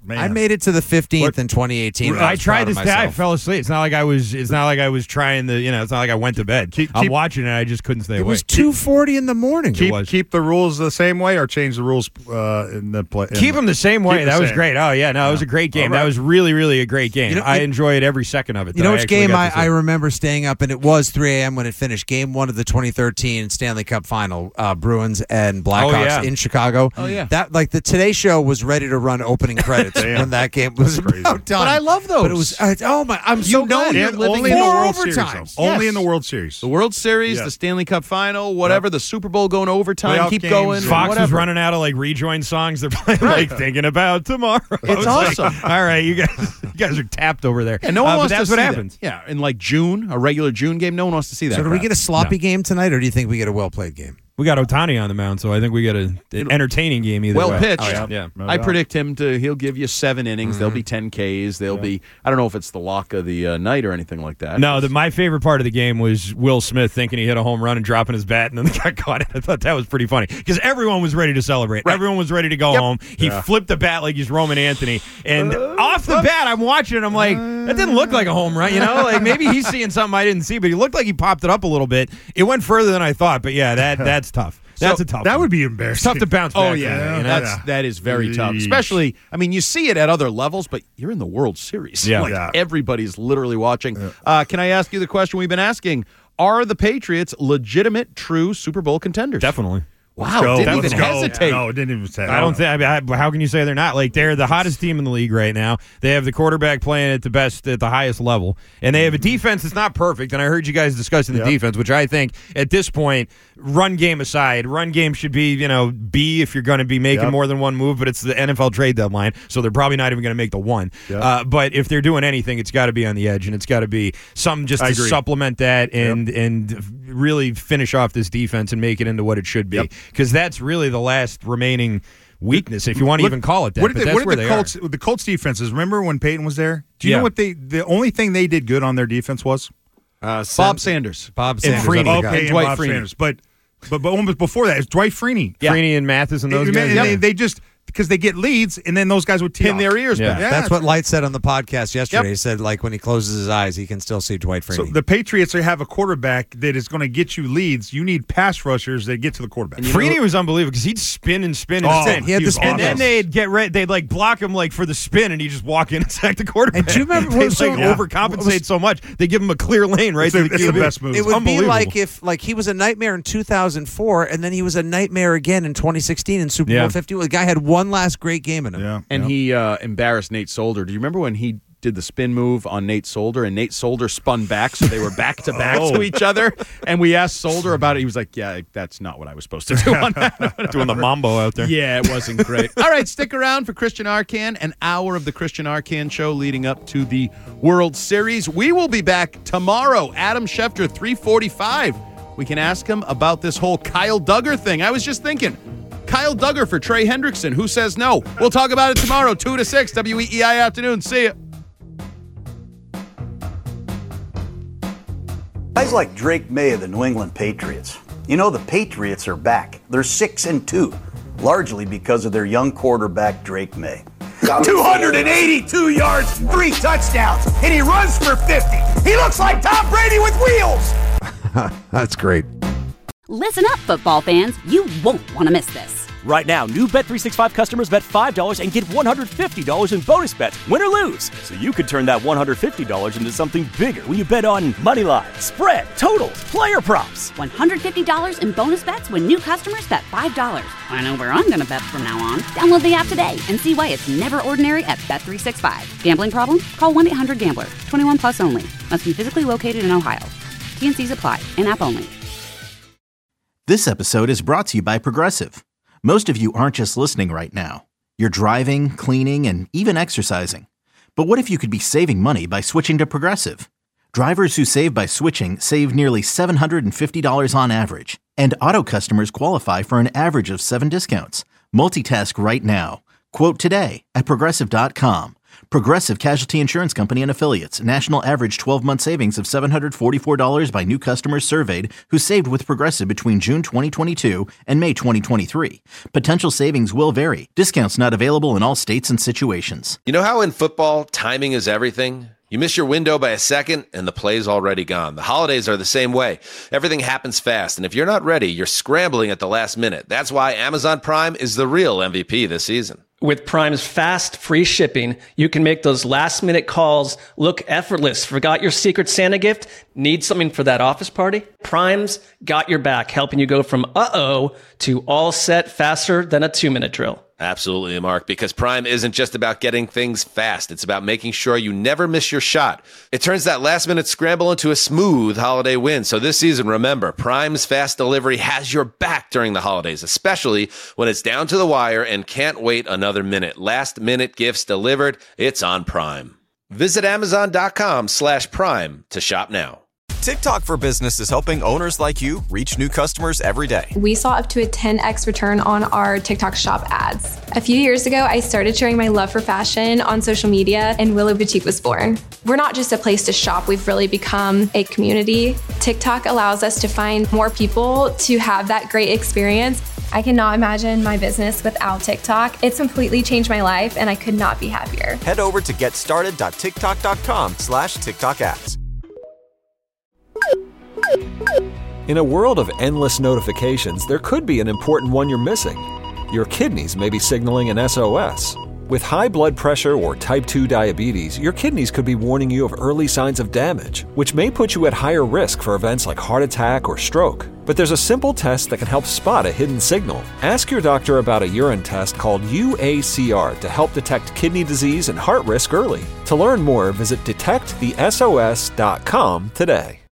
Man. I made it to the fifteenth in twenty eighteen. I, I was tried proud of this day. I myself. fell asleep. It's not like I was. It's not like I was trying the. You know. It's not like I went to bed. Keep- I'm keep- watching it. I just couldn't stay It awake. was two forty in the morning. Keep, was. keep the rules the same way or change the rules uh, in the play. Keep them the same way. Keep the That was same. great. Oh yeah, no, it was a great game. All right. That was really, really a great game. You know, I you- enjoyed every second of it. You that know I which actually game got I, to see. I remember staying up, and it was three a.m. when it finished. Game one of the twenty thirteen Stanley Cup Final, uh, Bruins and Blackhawks Oh, yeah. in Chicago. Oh, yeah. that like the Today Show was ready to run opening credits when that game was crazy. about done. But I love those. But it was uh, oh my! I'm so You know glad. you're And living only in the Four World Series. overtimes. though. Only Yes. in the World Series. The World Series, Yeah. the Stanley Cup Final, whatever, the Super Bowl going overtime, Playoff keep games. going. Fox whatever. was running out of like rejoin songs. They're playing like thinking about tomorrow. I It's was like, awesome. all right, you guys, you guys are tapped over there. And no one Uh, but wants that's to what see happens. That. Yeah, in like June, a regular June game, no one wants to see that. So do we crap. get a sloppy No. game tonight, or do you think we get a well played game? We got Ohtani on the mound, so I think we got a, an entertaining game either well way. pitched. Oh, yeah. yeah. No I doubt. predict him to. He'll give you seven innings. Mm-hmm. There'll be ten Ks. There'll be. I don't know if it's the lock of the uh, night or anything like that. No, the, my favorite part of the game was Will Smith thinking he hit a home run and dropping his bat, and then got caught. I thought that was pretty funny because everyone was ready to celebrate. Right. Everyone was ready to go Yep. home. He Yeah. flipped the bat like he's Roman Anthony, and off the bat, I'm watching it. I'm like, that didn't look like a home run, you know? Like maybe he's seeing something I didn't see, but he looked like he popped it up a little bit. It went further than I thought, but yeah, that that's tough. That's So a tough. That one. would be It's embarrassing. tough to bounce back. Oh from yeah, that, you know? that's Yeah. that is very tough. Yeesh. Especially, I mean, you see it at other levels, but you're in the World Series. Yeah. like Yeah. everybody's literally watching. Uh, can I ask you the question we've been asking? Are the Patriots legitimate, true Super Bowl contenders? Definitely. Wow, Go. didn't Let's even go. hesitate. No, it didn't even say. I don't think. I mean, I, how can you say they're not? Like they're the hottest team in the league right now. They have the quarterback playing at the best, at the highest level, and they have a defense that's not perfect. And I heard you guys discussing the Yep. defense, which I think at this point, run game aside, run game should be you know B if you're going to be making Yep. more than one move. But it's the N F L trade deadline, so they're probably not even going to make the one. Yep. Uh, but if they're doing anything, it's got to be on the edge, and it's got to be something just I to agree. supplement that and and really finish off this defense and make it into what it should be. Yep. Because that's really the last remaining weakness, if you want to What- even call it that. What did, but they, that's what did where the they Colts? are. The Colts defenses. Remember when Peyton was there? Do you Yeah. know what they? The only thing they did good on their defense was Uh, Bob Sanders. Bob And Sanders. Freeney. I think, okay, and and Dwight Bob Freeney. Sanders, but but but almost before that, it's Dwight Freeney. Yeah. Freeney and Mathis and those And guys. they, yeah. they just because they get leads, and then those guys would tee Pin off. their ears Yeah. back. Yeah. That's what Light said on the podcast yesterday. Yep. He said, like, when he closes his eyes, he can still see Dwight Freeney. So the Patriots have a quarterback that is going to get you leads. You need pass rushers that get to the quarterback. Freeney was unbelievable because he'd spin and spin and Oh, spin. he had He the was spin and then move. they'd get ready. They'd like block him like for the spin, and he'd just walk in and sack the quarterback. And do you remember They'd what was so- like yeah. overcompensate so much? They give him a clear lane right It's to the- the it's Q the B. best move. It would be Unbelievable. like if, like, he was a nightmare in two thousand four, and then he was a nightmare again in twenty sixteen in Super Yeah. Bowl fifty. The guy had one last great game in him. yeah, And yeah. he uh, embarrassed Nate Solder. Do you remember when he did the spin move on Nate Solder, and Nate Solder spun back, so they were back to back Oh. to each other? And we asked Solder about it. He was like, "Yeah, that's not what I was supposed to do on that." doing the mambo out there. Yeah, it wasn't great. All right, stick around for Christian Arcan, an hour of the Christian Arcan show leading up to the World Series. We will be back tomorrow. Adam Schefter, three forty-five. We can ask him about this whole Kyle Duggar thing. I was just thinking, Kyle Duggar for Trey Hendrickson. Who says no? We'll talk about it tomorrow, two to six, W E E I Afternoon. See ya. Guys like Drake May of the New England Patriots. You know, the Patriots are back. They're six and two, largely because of their young quarterback, Drake May. two hundred eighty-two yards, three touchdowns, and he runs for fifty. He looks like Tom Brady with wheels. That's great. Listen up, football fans. You won't want to miss this. Right now, new Bet three sixty-five customers bet five dollars and get one hundred fifty dollars in bonus bets, win or lose. So you could turn that one hundred fifty dollars into something bigger when you bet on money line, spread, totals, player props. one hundred fifty dollars in bonus bets when new customers bet five dollars. I know where I'm going to bet from now on. Download the app today and see why it's never ordinary at Bet three sixty-five. Gambling problem? Call one eight hundred gambler. twenty-one plus only. Must be physically located in Ohio. T and C's apply. In-app only. This episode is brought to you by Progressive. Most of you aren't just listening right now. You're driving, cleaning, and even exercising. But what if you could be saving money by switching to Progressive? Drivers who save by switching save nearly seven hundred fifty dollars on average. And auto customers qualify for an average of seven discounts. Multitask right now. Quote today at Progressive dot com. Progressive Casualty Insurance Company and Affiliates. National average twelve-month savings of seven hundred forty-four dollars by new customers surveyed who saved with Progressive between June twenty twenty-two and May twenty twenty-three. Potential savings will vary. Discounts not available in all states and situations. You know how in football, timing is everything? You miss your window by a second, and the play's already gone. The holidays are the same way. Everything happens fast, and if you're not ready, you're scrambling at the last minute. That's why Amazon Prime is the real M V P this season. With Prime's fast, free shipping, you can make those last-minute calls look effortless. Forgot your Secret Santa gift? Need something for that office party? Prime's got your back, helping you go from uh-oh to all set faster than a two-minute drill. Absolutely, Mark, because Prime isn't just about getting things fast. It's about making sure you never miss your shot. It turns that last-minute scramble into a smooth holiday win. So this season, remember, Prime's fast delivery has your back during the holidays, especially when it's down to the wire and can't wait another minute. Last-minute gifts delivered. It's on Prime. Visit Amazon.com slash Prime to shop now. TikTok for Business is helping owners like you reach new customers every day. We saw up to a ten x return on our TikTok shop ads. A few years ago, I started sharing my love for fashion on social media, and Willow Boutique was born. We're not just a place to shop, we've really become a community. TikTok allows us to find more people to have that great experience. I cannot imagine my business without TikTok. It's completely changed my life, and I could not be happier. Head over to getstarted.tiktok.com slash TikTok ads. In a world of endless notifications, there could be an important one you're missing. Your kidneys may be signaling an S O S. With high blood pressure or type two diabetes, your kidneys could be warning you of early signs of damage, which may put you at higher risk for events like heart attack or stroke. But there's a simple test that can help spot a hidden signal. Ask your doctor about a urine test called U A C R to help detect kidney disease and heart risk early. To learn more, visit detect the S O S dot com today.